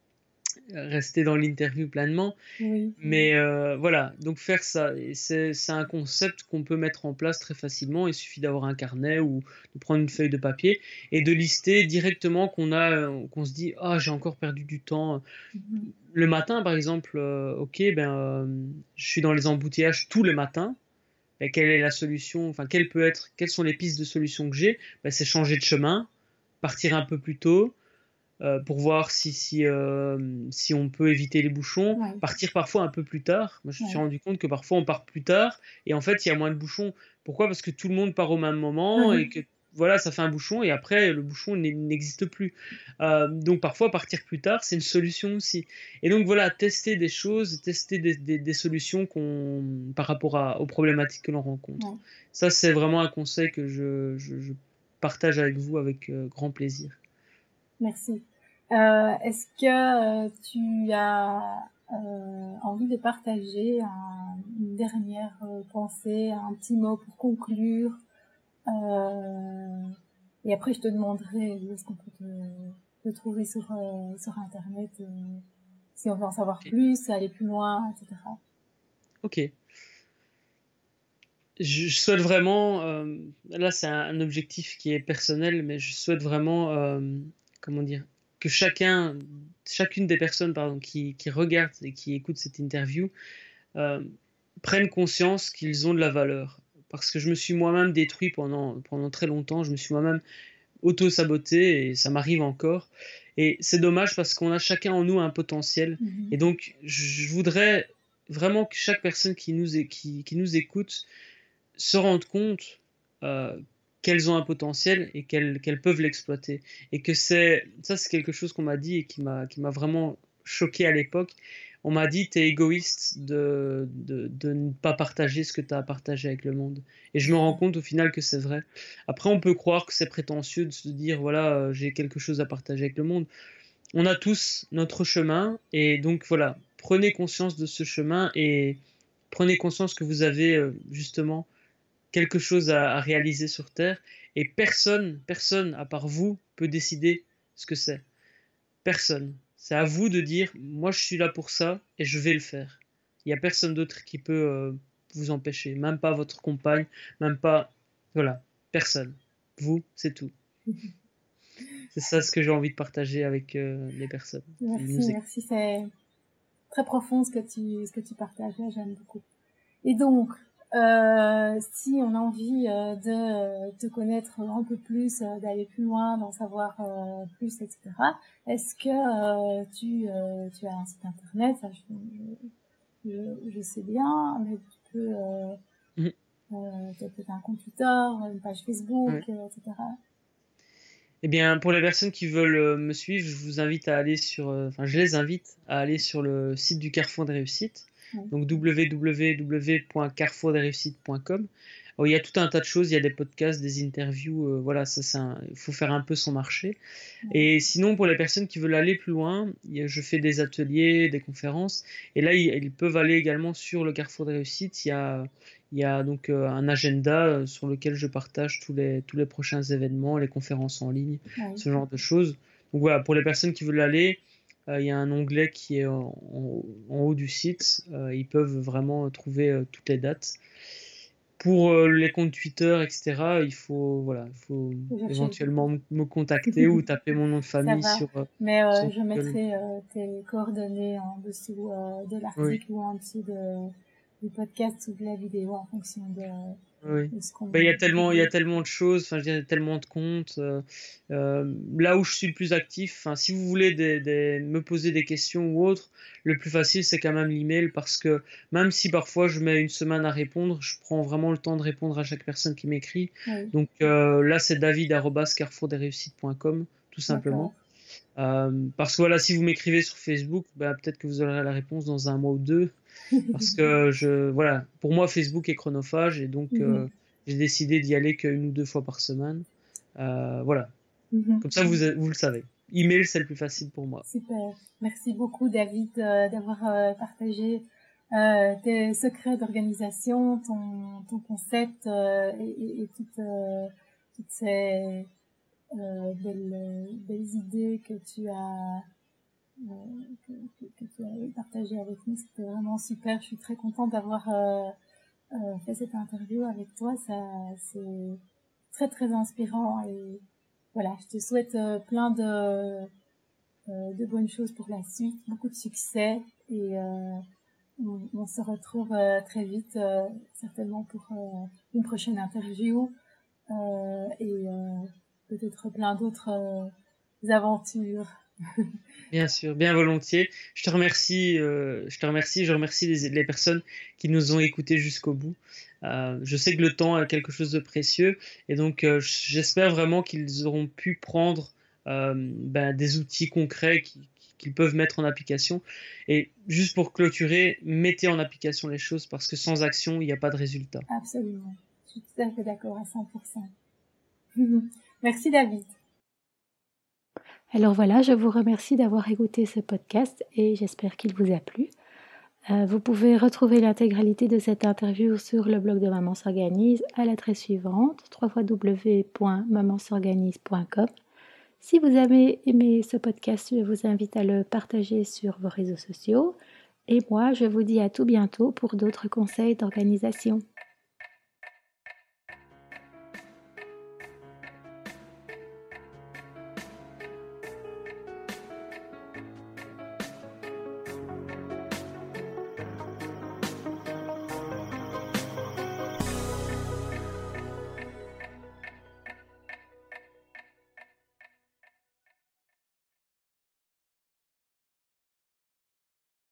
rester dans l'interview pleinement. Oui. Mais euh, voilà, donc faire ça, c'est un concept qu'on peut mettre en place très facilement. Il suffit d'avoir un carnet ou de prendre une feuille de papier et de lister directement qu'on a, qu'on se dit, ah, j'ai encore perdu du temps. Mm-hmm. Le matin, par exemple, euh, ok, ben, euh, je suis dans les embouteillages tous les matins. Ben, quelle est la solution? Enfin, quelle peut être, quelles sont les pistes de solutions que j'ai? Ben, c'est changer de chemin, partir un peu plus tôt. Euh, pour voir si, si, euh, si on peut éviter les bouchons, ouais. Partir parfois un peu plus tard. Moi, je me suis ouais. rendu compte que parfois on part plus tard et en fait il y a moins de bouchons. Pourquoi? Parce que tout le monde part au même moment mmh. et que voilà, ça fait un bouchon et après le bouchon n'existe plus. Euh, donc parfois partir plus tard, c'est une solution aussi. Et donc voilà, tester des choses, tester des, des, des solutions qu'on, par rapport à, aux problématiques que l'on rencontre. Ouais. Ça, c'est vraiment un conseil que je, je, je partage avec vous avec euh, grand plaisir. Merci. Euh, Est-ce que euh, tu as euh, envie de partager un, une dernière euh, pensée, un petit mot pour conclure euh, et après je te demanderai où est-ce qu'on peut te, te trouver sur, euh, sur Internet euh, si on veut en savoir okay. plus, aller plus loin, et cetera. Ok. Je souhaite vraiment, euh, là c'est un, un objectif qui est personnel, mais je souhaite vraiment, euh, comment dire, que chacun, chacune des personnes pardon, qui, qui regardent et qui écoutent cette interview euh, prennent conscience qu'ils ont de la valeur. Parce que je me suis moi-même détruit pendant, pendant très longtemps, je me suis moi-même auto-saboté et ça m'arrive encore. Et c'est dommage parce qu'on a chacun en nous un potentiel. Mm-hmm. Et donc, je voudrais vraiment que chaque personne qui nous, qui, qui nous écoute se rende compte euh, qu'elles ont un potentiel et qu'elles qu'elles peuvent l'exploiter. Et que c'est, ça c'est quelque chose qu'on m'a dit et qui m'a qui m'a vraiment choqué à l'époque. On m'a dit, t'es égoïste de, de, de ne pas partager ce que tu as à partager avec le monde. Et je me rends compte au final que c'est vrai. Après, on peut croire que c'est prétentieux de se dire, voilà, euh, j'ai quelque chose à partager avec le monde. On a tous notre chemin et donc voilà, prenez conscience de ce chemin et prenez conscience que vous avez euh, justement quelque chose à, à réaliser sur Terre et personne, personne à part vous peut décider ce que c'est. Personne. C'est à vous de dire, moi je suis là pour ça et je vais le faire. Il n'y a personne d'autre qui peut euh, vous empêcher, même pas votre compagne, même pas, voilà, personne. Vous, c'est tout. C'est ça ce que j'ai envie de partager avec euh, les personnes. Merci, merci, c'est très profond ce que tu, ce que tu partages, j'aime beaucoup. Et donc, Euh, si on a envie euh, de euh, te connaître un peu plus, euh, d'aller plus loin, d'en savoir euh, plus, et cetera. Est-ce que euh, tu, euh, tu as un site internet? Ça, je, je, je sais bien, mais tu peux euh, mmh. euh, tu as peut-être un compte Twitter, une page Facebook, oui. euh, et cetera. Eh bien, pour les personnes qui veulent me suivre, je vous invite à aller sur, enfin, euh, je les invite à aller sur le site du Carrefour des Réussites. Donc w w w point carrefour des réussites point com. Il y a tout un tas de choses, il y a des podcasts, des interviews, euh, voilà, ça, c'est un, il faut faire un peu son marché. Et sinon, pour les personnes qui veulent aller plus loin, je fais des ateliers, des conférences, et là, ils, ils peuvent aller également sur le Carrefour des Réussites. Il y a, il y a donc euh, un agenda sur lequel je partage tous les, tous les prochains événements, les conférences en ligne, ouais. Ce genre de choses. Donc voilà, pour les personnes qui veulent aller, il euh, y a un onglet qui est en, en, en haut du site. Euh, ils peuvent vraiment trouver euh, toutes les dates. pour euh, les comptes Twitter, et cetera, il faut, voilà, il faut Je éventuellement m- me contacter ou taper mon nom de Ça famille va. sur, euh, Mais sur euh, je Google. mettrai euh, tes coordonnées en dessous euh, de Oui, l'article ou en dessous de, du podcast ou de la vidéo en fonction de, oui. de ce Ben, il y a qu'on tellement, il y a publie. tellement de choses, enfin, je dirais tellement de comptes. euh, euh, là où je suis le plus actif, enfin, si vous voulez des, des- me poser des questions ou autre, le plus facile c'est quand même l'email parce que même si parfois je mets une semaine à répondre, je prends vraiment le temps de répondre à chaque personne qui m'écrit. Oui, Donc euh, là, c'est david arobase carrefour des réussites point com, tout d'accord. simplement. Euh, parce que voilà, si vous m'écrivez sur Facebook, ben, peut-être que vous aurez la réponse dans un mois ou deux. Parce que je, voilà, pour moi, Facebook est chronophage et donc Mhm, euh, j'ai décidé d'y aller qu'une ou deux fois par semaine. Euh, voilà, mhm. comme ça vous, vous le savez. Email, c'est le plus facile pour moi. Super. Merci beaucoup, David, euh, d'avoir euh, partagé euh, tes secrets d'organisation, ton, ton concept euh, et, et, et toutes, euh, toutes ces euh, belles, belles idées que tu as euh, que, que, que tu as partagées avec nous. C'était vraiment super. Je suis très contente d'avoir euh, euh, fait cette interview avec toi. Ça, c'est très très inspirant et voilà. Je te souhaite euh, plein de euh, de bonnes choses pour la suite, beaucoup de succès et euh, on, on se retrouve euh, très vite, euh, certainement pour euh, une prochaine interview euh, et euh, peut-être plein d'autres euh, aventures. Bien sûr, bien volontiers. Je te remercie, euh, je te remercie, je remercie les, les personnes qui nous ont écoutés jusqu'au bout. Euh, je sais que le temps est quelque chose de précieux et donc euh, j'espère vraiment qu'ils auront pu prendre euh, ben, des outils concrets qui- qu'ils peuvent mettre en application. Et juste pour clôturer, mettez en application les choses parce que sans action, il n'y a pas de résultat. Absolument. Je suis tout à fait d'accord à cent pour cent. Merci David. Alors voilà, je vous remercie d'avoir écouté ce podcast et j'espère qu'il vous a plu. Euh, vous pouvez retrouver l'intégralité de cette interview sur le blog de Maman s'organise à l'adresse suivante w w w point maman s'organise point com. Si vous avez aimé ce podcast, je vous invite à le partager sur vos réseaux sociaux. Et moi, je vous dis à tout bientôt pour d'autres conseils d'organisation.